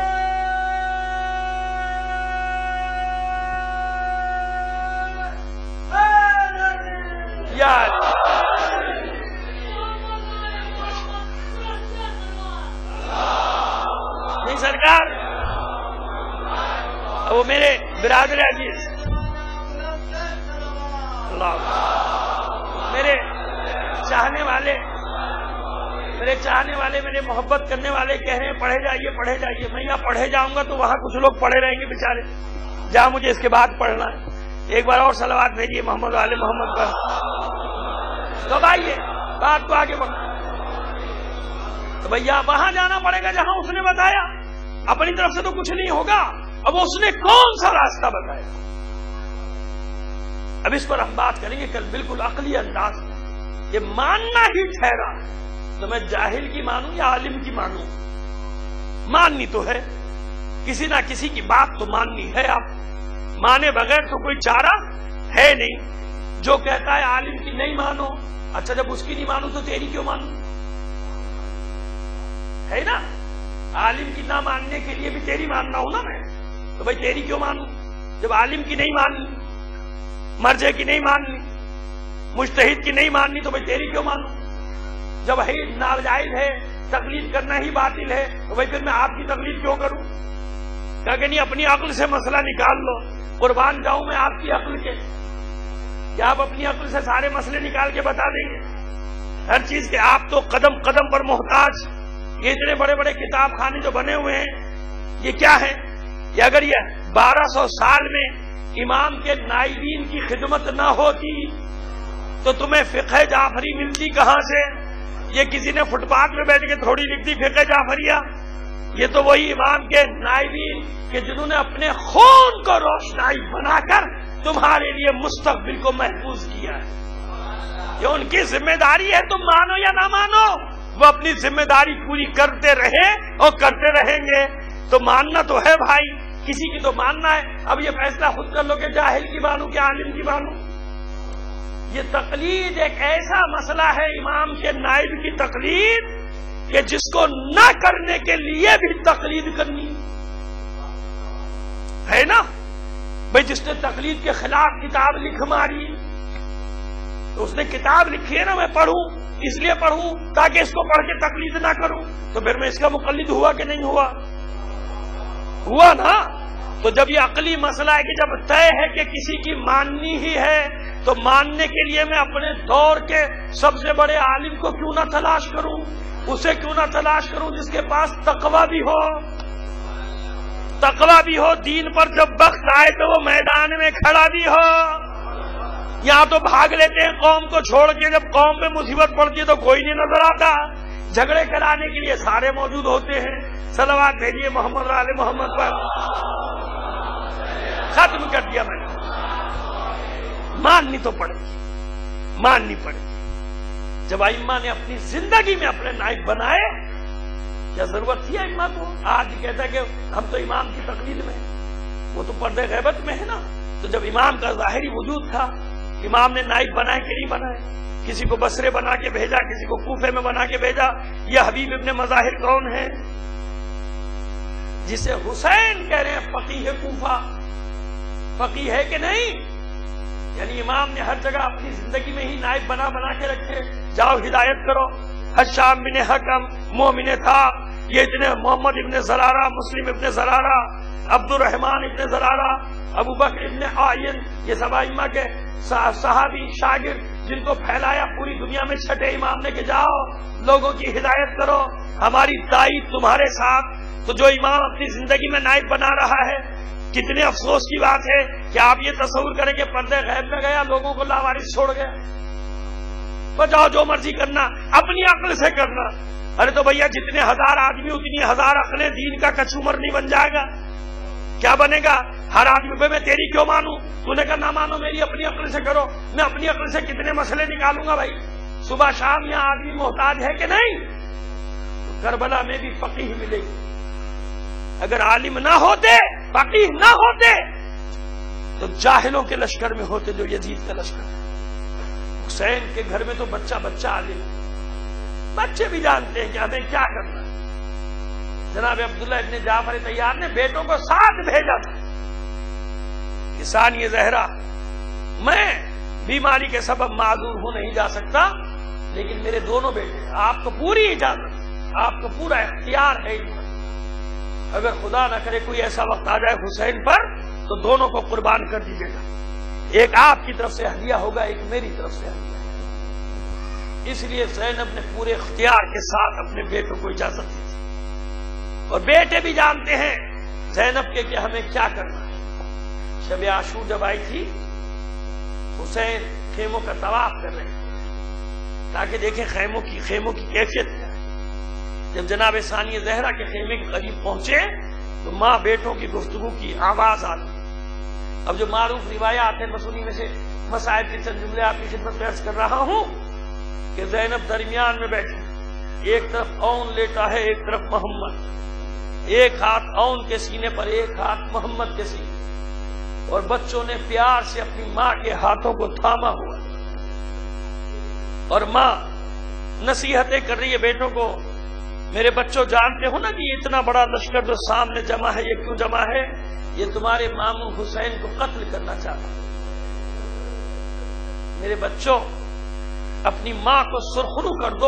S2: یار نہیں سرکار, وہ میرے برادر عزیز, اللہ میرے چاہنے والے میرے چاہنے والے میرے محبت کرنے والے کہہ رہے ہیں پڑھے جائیے پڑھے جائیے. میں یہاں پڑھے جاؤں گا تو وہاں کچھ لوگ پڑھے رہیں گے بیچارے, جہاں مجھے اس کے بعد پڑھنا ہے. ایک بار اور صلوات بھیجیے محمد والے محمد پر. تو آئیے بات کو آگے بڑھا. تو بھیا وہاں جانا پڑے گا جہاں اس نے بتایا, اپنی طرف سے تو کچھ نہیں ہوگا. اب اس نے کون سا راستہ بتایا؟ اب اس پر ہم بات کریں گے کل بالکل عقلی انداز. یہ ماننا ہی ٹھہرا تو میں جاہل کی مانوں یا عالم کی مانوں؟ ماننی تو ہے, کسی نہ کسی کی بات تو ماننی ہے. آپ مانے بغیر تو کوئی چارہ ہے نہیں. جو کہتا ہے عالم کی نہیں مانو, اچھا جب اس کی نہیں مانو تو تیری کیوں مانوں؟ ہے نا, عالم کی نہ ماننے کے لیے بھی تیری ماننا ہوں نا میں, تو بھائی تیری کیوں مانوں؟ جب عالم کی نہیں ماننی, مرجع کی نہیں ماننی, مجتہد کی نہیں ماننی, تو بھائی تیری کیوں مانوں؟ جب ہے ناجائز ہے, تقلید کرنا ہی باطل ہے, تو بھائی پھر میں آپ کی تقلید کیوں کروں؟ کہا کہ نہیں اپنی عقل سے مسئلہ نکال لو. قربان جاؤں میں آپ کی عقل کے, کیا آپ اپنی عقل سے سارے مسئلے نکال کے بتا دیں گے ہر چیز کے؟ آپ تو قدم قدم پر محتاج. یہ اتنے بڑے بڑے کتاب خانے جو بنے ہوئے ہیں یہ کیا ہے؟ یہ اگر یہ بارہ سو سال میں امام کے نائبین کی خدمت نہ ہوتی تو تمہیں فقہ جعفری ملتی کہاں سے؟ یہ کسی نے فٹ پاتھ میں بیٹھ کے تھوڑی لکھ دی فقہ جعفریہ. یہ تو وہی امام کے نائبین کہ جنہوں نے اپنے خون کو روشنائی بنا کر تمہارے لیے مستقبل کو محفوظ کیا ہے. یہ ان کی ذمہ داری ہے, تم مانو یا نہ مانو, وہ اپنی ذمہ داری پوری کرتے رہے اور کرتے رہیں گے. تو ماننا تو ہے بھائی, کسی کی تو ماننا ہے. اب یہ فیصلہ خود کر لو کہ جاہل کی مانو کہ عالم کی مانو. یہ تقلید ایک ایسا مسئلہ ہے, امام کے نائب کی تقلید, کہ جس کو نہ کرنے کے لیے بھی تقلید کرنی ہے نا. بھائی جس نے تقلید کے خلاف کتاب لکھ ماری تو اس نے کتاب لکھی ہے نا میں پڑھوں, اس لیے پڑھوں تاکہ اس کو پڑھ کے تقلید نہ کروں, تو پھر میں اس کا مقلد ہوا کہ نہیں ہوا؟ ہوا نا. تو جب یہ عقلی مسئلہ ہے کہ جب طے ہے کہ کسی کی ماننی ہی ہے تو ماننے کے لیے میں اپنے دور کے سب سے بڑے عالم کو کیوں نہ تلاش کروں, اسے کیوں نہ تلاش کروں جس کے پاس تقویٰ بھی ہو, تقویٰ بھی ہو, دین پر جب وقت آئے تو وہ میدان میں کھڑا بھی ہو. یہاں تو بھاگ لیتے ہیں قوم کو چھوڑ کے, جب قوم پہ مصیبت پڑتی ہے تو کوئی نہیں نظر آتا. جھگڑے کرانے کے لیے سارے موجود ہوتے ہیں. صلوات بھیجیے محمد آل محمد پر. ختم کر دیا میں نے. ماننی تو پڑے گی, ماننی پڑے گی. جب ائمہ نے اپنی زندگی میں اپنے نائب بنائے, کیا ضرورت تھی ائمہ کو؟ آج کہتا ہے کہ ہم تو امام کی تقلید میں, وہ تو پردے غیبت میں ہے نا. تو جب امام کا ظاہری وجود تھا, امام نے نائب بنائے کہ نہیں بنائے؟ کسی کو بصرے بنا کے بھیجا, کسی کو کوفے میں بنا کے بھیجا. یہ حبیب ابن مظاہر کون ہے جسے حسین کہہ رہے ہیں فقیہ کوفہ؟ فقیہ ہے کہ نہیں؟ یعنی امام نے ہر جگہ اپنی زندگی میں ہی نائب بنا بنا کے رکھے. جاؤ ہدایت کرو. حشام بن حکم مومن تھا, یہ اتنے محمد ابن زرارہ, مسلم ابن زرارہ, عبد الرحمن ابن زرارہ, ابو بکر ابن آئین, یہ سب ائمہ کے صحابی شاگرد جن کو پھیلایا پوری دنیا میں چھٹے امام نے کہ جاؤ لوگوں کی ہدایت کرو, ہماری تائید تمہارے ساتھ. تو جو امام اپنی زندگی میں نائب بنا رہا ہے, کتنے افسوس کی بات ہے کہ آپ یہ تصور کریں کہ پردے غیب میں گیا, لوگوں کو لاوارث چھوڑ گیا. بجاؤ جو مرضی کرنا, اپنی عقل سے کرنا. ارے تو بھیا جتنے ہزار آدمی اتنی ہزار عقلیں, دین کا کچومر نہیں بن جائے گا. کیا بنے گا؟ ہر آدمی پہ میں تیری کیوں مانوں؟ تو نے کہا نہ مانو, میری اپنی عقل سے کرو. میں اپنی عقل سے کتنے مسئلے نکالوں گا بھائی؟ صبح شام یہاں آدمی محتاج ہے کہ نہیں؟ کربلا میں بھی فقیہ ملے گی, اگر عالم نہ ہوتے، فقیہ نہ ہوتے، تو جاہلوں کے لشکر میں ہوتے جو یزید کا لشکر ہے۔ حسین کے گھر میں تو بچہ بچہ عالم، بچے بھی جانتے ہیں کہ ہمیں کیا کرنا ہے۔ جناب عبداللہ ابن جعفر طیار نے بیٹوں کو ساتھ بھیجا تھا کہ ثانی زہرا، میں بیماری کے سبب معذور ہوں، نہیں جا سکتا، لیکن میرے دونوں بیٹے، آپ کو پوری اجازت، آپ کو پورا اختیار ہے ان پر، اگر خدا نہ کرے کوئی ایسا وقت آ جائے حسین پر تو دونوں کو قربان کر دیجیے گا، ایک آپ کی طرف سے ہدیہ ہوگا، ایک میری طرف سے ہدیہ۔ اس لیے زینب نے پورے اختیار کے ساتھ اپنے بیٹوں کو اجازت دی تھی، اور بیٹے بھی جانتے ہیں زینب کے کہ ہمیں کیا کرنا ہے۔ شب عاشور جب آئی تھی، حسین خیموں کا طواف کر رہے تھے تاکہ دیکھیں خیموں کی خیموں کی کیفیت کیا ہے۔ جب جناب ثانی زہرا کے خیمے کے قریب پہنچے تو ماں بیٹوں کی گفتگو کی آواز آتی۔ اب جو معروف روایات ہیں مسنی میں سے مصائب کے چند جملے آپ کی خدمت میں عرض کر رہا ہوں کہ زینب درمیان میں بیٹھی، ایک طرف اون لیٹا ہے، ایک طرف محمد، ایک ہاتھ اون کے سینے پر، ایک ہاتھ محمد کے سینے، اور بچوں نے پیار سے اپنی ماں کے ہاتھوں کو تھاما ہوا، اور ماں نصیحتیں کر رہی ہے بیٹوں کو، میرے بچوں جانتے ہو نا کہ یہ اتنا بڑا لشکر جو سامنے جمع ہے یہ کیوں جمع ہے؟ یہ تمہارے ماموں حسین کو قتل کرنا چاہتا ہے۔ میرے بچوں اپنی ماں کو سرخرو کر دو،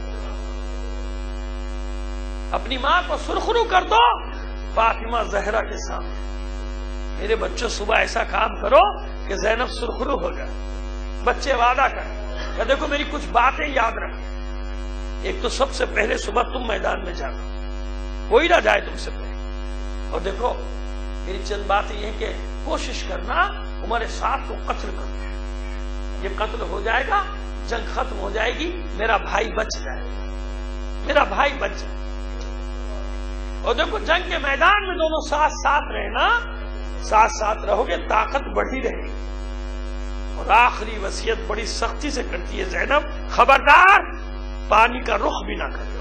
S2: اپنی ماں کو سرخرو کر دو فاطمہ زہرا کے سامنے۔ میرے بچوں صبح ایسا کام کرو کہ زینب سرخرو ہو جائے۔ بچے وعدہ کریں کہ دیکھو میری کچھ باتیں یاد رکھ، ایک تو سب سے پہلے صبح تم میدان میں جانا، کوئی نہ جائے تم سے پہلے، اور دیکھو میری چند باتیں یہ کہ کوشش کرنا عمر سعد کو قتل کرنا، یہ قتل ہو جائے گا، جنگ ختم ہو جائے گی، میرا بھائی بچ جائے گا، میرا بھائی بچ جائے گا۔ اور دیکھو جنگ کے میدان میں دونوں ساتھ ساتھ رہنا، ساتھ ساتھ رہو گے طاقت بڑھی رہے گی۔ اور آخری وصیت بڑی سختی سے کرتی ہے زینب، خبردار پانی کا رخ بھی نہ کرو،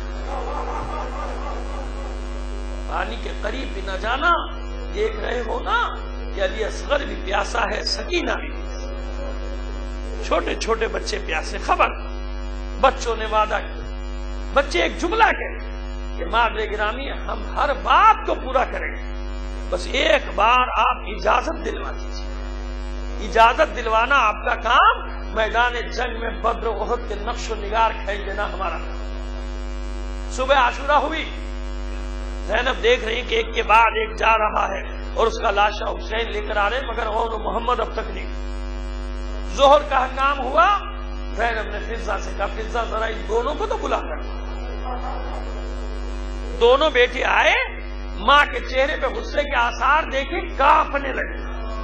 S2: پانی کے قریب بھی نہ جانا۔ دیکھ رہے ہو نا کہ علی اصغر بھی پیاسا ہے، سکینہ بھی، چھوٹے چھوٹے بچے پیاسے، خبر۔ بچوں نے وعدہ کیا، بچے ایک جملہ کہے کہ مادر گرامی ہم ہر بات کو پورا کریں گے، بس ایک بار آپ اجازت دلوا دیجیے۔ اجازت دلوانا آپ کا کام، میدان جنگ میں بدر و احد کے نقش و نگار کھینچ دینا ہمارا کام۔ صبح عاشورہ ہوئی، زینب دیکھ رہی کہ ایک کے بعد ایک جا رہا ہے اور اس کا لاشا حسین لے کر آ رہے، مگر اون و محمد اب تک نہیں۔ ظہر کا کام ہوا، زینب نے فضہ سے کہا فضہ ذرا ان دونوں کو تو بلا کر۔ دونوں بیٹے آئے، ماں کے چہرے پہ غصے کے آثار دیکھے، کانپنے لگے،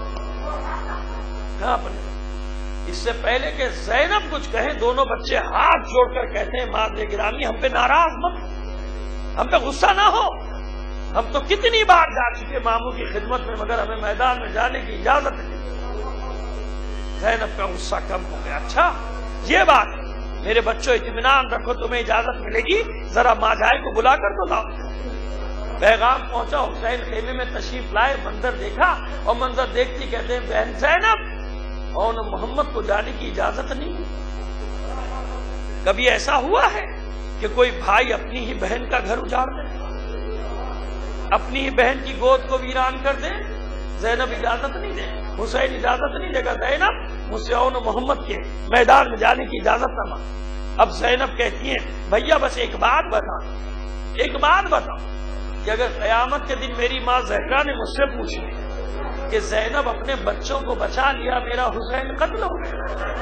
S2: کانپنے لگے۔ اس سے پہلے کہ زینب کچھ کہے، دونوں بچے ہاتھ جوڑ کر کہتے ہیں مادر گرامی ہم پہ ناراض مت، ہم پہ غصہ نہ ہو، ہم تو کتنی بار جا چکے ماموں کی خدمت میں، مگر ہمیں میدان میں جانے کی اجازت نہیں۔ زینب کا غصہ کم ہو گیا، اچھا یہ بات، میرے بچوں اطمینان رکھو، تمہیں اجازت ملے گی، ذرا ماجائے کو بلا کر تو لاؤ۔ پیغام پہنچا، حسین خیمے میں تشریف لائے، منظر دیکھا، اور منظر دیکھتی کہتے ہیں بہن زینب اور محمد کو جانے کی اجازت نہیں۔ کبھی ایسا ہوا ہے کہ کوئی بھائی اپنی ہی بہن کا گھر اجاڑ دے، اپنی ہی بہن کی گود کو ویران کر دے؟ زینب اجازت نہیں دے، حسین اجازت نہیں دے گا، زینب مجھ سے اون و محمد کے میدان میں جانے کی اجازت نہ مانگ۔ اب زینب کہتی ہیں بھیا بس ایک بات بتا، ایک بات بتاؤ کہ اگر قیامت کے دن میری ماں زہرا نے مجھ سے پوچھ لی کہ زینب اپنے بچوں کو بچا لیا، میرا حسین قتل ہو گیا،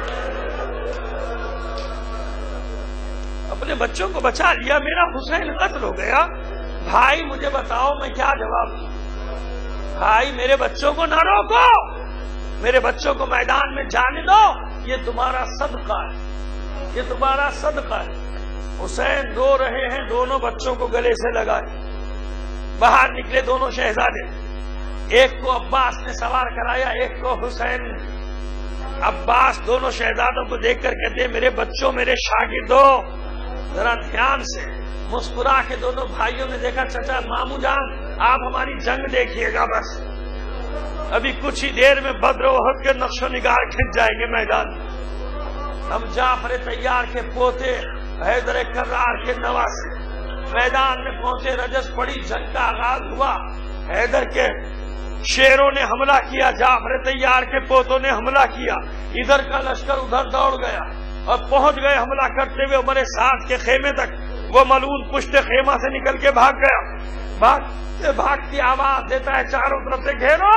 S2: اپنے بچوں کو بچا لیا، میرا حسین قتل ہو گیا، بھائی مجھے بتاؤ میں کیا جواب دوں؟ بھائی میرے بچوں کو نہ روکو، میرے بچوں کو میدان میں جانے دو، یہ تمہارا صدقہ ہے، یہ تمہارا صدقہ ہے۔ حسین رو رہے ہیں، دونوں بچوں کو گلے سے لگائے، باہر نکلے دونوں شہزادے، ایک کو عباس نے سوار کرایا، ایک کو حسین۔ عباس دونوں شہزادوں کو دیکھ کر کہتے ہیں میرے بچوں، میرے شاگردوں، ذرا دھیان سے مسکرا کے دونوں بھائیوں نے دیکھا چچا ماموں جان آپ ہماری جنگ دیکھیے گا، بس ابھی کچھ ہی دیر میں بدر و احد کے نقش و نگار کھنچ جائیں گے میدان میں۔ ہم جعفر طیار کے پوتے حیدر کرار کے نواسے میدان میں پہنچے، رجس پڑی، جنگ کا آغاز ہوا۔ حیدر کے شیروں نے حملہ کیا، جعفر طیار کے پوتوں نے حملہ کیا، ادھر کا لشکر ادھر دوڑ گیا اور پہنچ گئے حملہ کرتے ہوئے عمر سعد کے خیمے تک۔ وہ ملعون پشت خیمہ سے نکل کے بھاگ گیا، بھاگتے بھاگتی آواز دیتا ہے چاروں طرف سے گھیرو،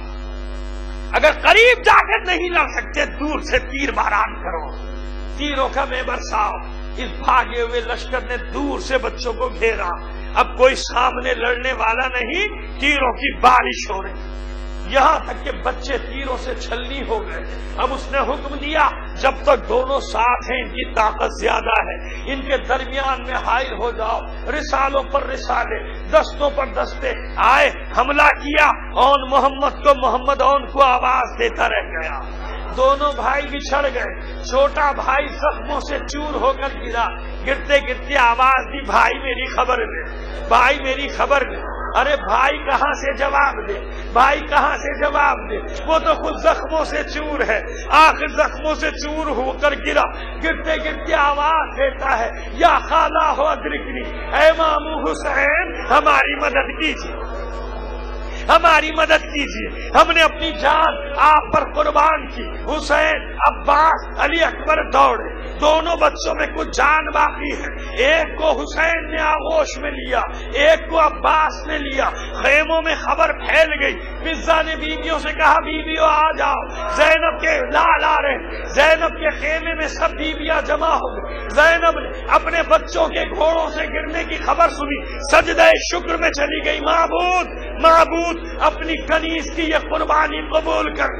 S2: اگر قریب جا کر نہیں لڑ سکتے دور سے تیر باران کرو، تیروں کا میں برساؤ۔ اس بھاگے ہوئے لشکر نے دور سے بچوں کو گھیرا، اب کوئی سامنے لڑنے والا نہیں، تیروں کی بارش ہو رہی، یہاں تک کہ بچے تیروں سے چھلنی ہو گئے۔ اب اس نے حکم دیا جب تک دونوں ساتھ ہیں ان کی طاقت زیادہ ہے، ان کے درمیان میں حائل ہو جاؤ، رسالوں پر رسالے، دستوں پر دستے آئے، حملہ کیا، اون محمد کو محمد اون کو آواز دیتا رہ گیا۔ دونوں بھائی بچھڑ گئے، چھوٹا بھائی زخموں سے چور ہو کر گرا، گرتے گرتے آواز دی بھائی میری خبر دے، بھائی میری خبر دے۔ ارے بھائی کہاں سے جواب دے، بھائی کہاں سے جواب دے، وہ تو خود زخموں سے چور ہے، آخر زخموں سے چور ہو کر گرا، گرتے گرتے آواز دیتا ہے یا خالہ ہو ادرکنی، اے ماموں حسین ہماری مدد کیجیے، ہماری مدد کیجیے، ہم نے اپنی جان آپ پر قربان کی۔ حسین عباس علی اکبر دوڑے، دونوں بچوں میں کچھ جان باقی ہے، ایک کو حسین نے آغوش میں لیا، ایک کو عباس نے لیا۔ خیموں میں خبر پھیل گئی، مرزا نے بیویوں سے کہا بیویوں آ جاؤ، زینب کے لال آ رہے، زینب کے خیمے میں سب بیویاں جمع ہو گئی۔ زینب نے اپنے بچوں کے گھوڑوں سے گرنے کی خبر سنی، سجدہ شکر میں چلی گئی، معبود معبود اپنی کنیز کی یہ قربانی قبول کر۔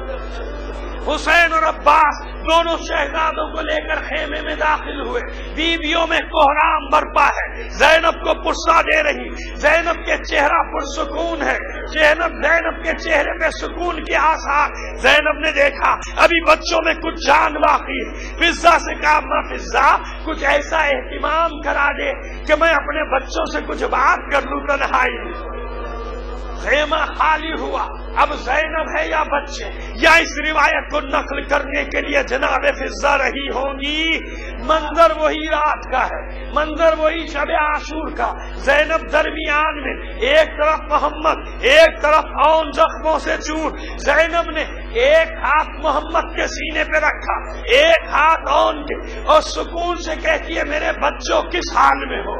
S2: حسین اور عباس دونوں شہزادوں کو لے کر خیمے میں داخل ہوئے، بیویوں میں کوہرام برپا ہے، زینب کو پرسا دے رہی، زینب کے چہرہ پرسکون ہے، زینب زینب کے چہرے پہ سکون کے آثار۔ زینب نے دیکھا ابھی بچوں میں کچھ جان باقی ہے، فضہ سے کہا ماں فضہ کچھ ایسا اہتمام کرا دے کہ میں اپنے بچوں سے کچھ بات کر لوں تنہائی میں۔ خیمہ خالی ہوا، اب زینب ہے یا بچے، یا اس روایت کو نقل کرنے کے لیے جناب فضہ رہی ہوں گی۔ منظر وہی رات کا ہے، منظر وہی شب عاشور کا، زینب درمیان میں، ایک طرف محمد، ایک طرف اون زخموں سے چور۔ زینب نے ایک ہاتھ محمد کے سینے پہ رکھا، ایک ہاتھ اون کے، اور سکون سے کہتی ہے میرے بچوں کس حال میں ہو،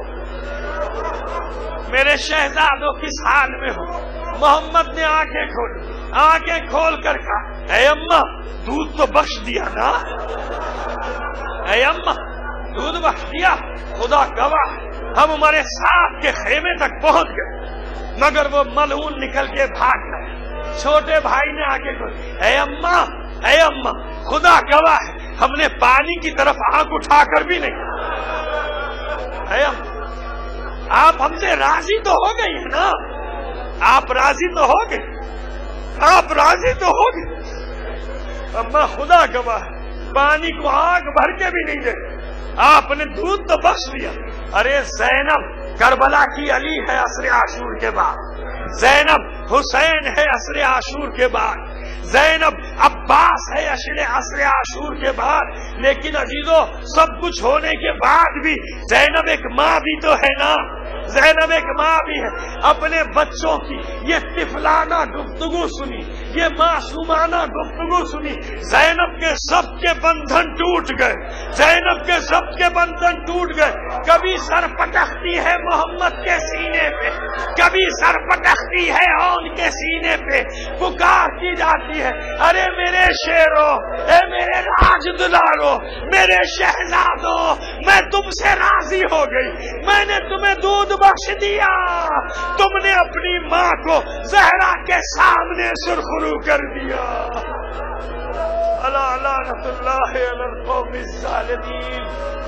S2: میرے شہزادوں کس حال میں ہو۔ محمد نے آنکھیں کھولی، آنکھیں کھول کر کہا اے اماں دودھ تو بخش دیا نا، اے اماں دودھ بخش دیا، خدا گواہ ہم ہمارے ساتھ کے خیمے تک پہنچ گئے، مگر وہ ملعون نکل کے بھاگ گئے۔ چھوٹے بھائی نے آنکھیں کھولی، اے اماں اے اماں خدا گواہ ہے ہم نے پانی کی طرف آنکھ اٹھا کر بھی نہیں۔ اے اماں آپ ہم سے راضی تو ہو گئی ہے نا، آپ راضی تو ہو گئے، آپ راضی تو ہو گئے۔ اما خدا گواہ پانی کو آگ بھر کے بھی نہیں دے، آپ نے دودھ تو بخش دیا۔ ارے زینب کربلا کی علی ہے عصر عاشور کے بعد، زینب حسین ہے عصر عاشور کے بعد، زینب عباس ہے عصر عاشور کے بعد، لیکن عزیزو سب کچھ ہونے کے بعد بھی زینب ایک ماں بھی تو ہے نا، زینب ایک ماں بھی ہے۔ اپنے بچوں کی یہ طفلانہ گفتگو سنی، یہ معصومانہ گفتگو سنی، زینب کے سب کے بندھن ٹوٹ گئے، زینب کے سب کے بندھن ٹوٹ گئے۔ کبھی سر پٹکتی ہے محمد کے سینے پہ، کبھی سر پٹکتی ہے اون کے سینے پہ، پکار کی جاتی ہے ارے میرے شیرو، اے میرے راج دلارو، میرے شہزادو، میں تم سے راضی ہو گئی، میں نے تمہیں دودھ بخش دیا، تم نے اپنی ماں کو زہرا کے سامنے سرخرو کر دیا۔ الا لعنۃ اللہ علی القوم الظالمین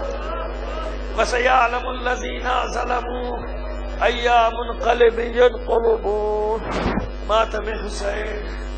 S2: وسیعلم الذین ظلموا ای منقلب ینقلبون۔ ماتم حسین۔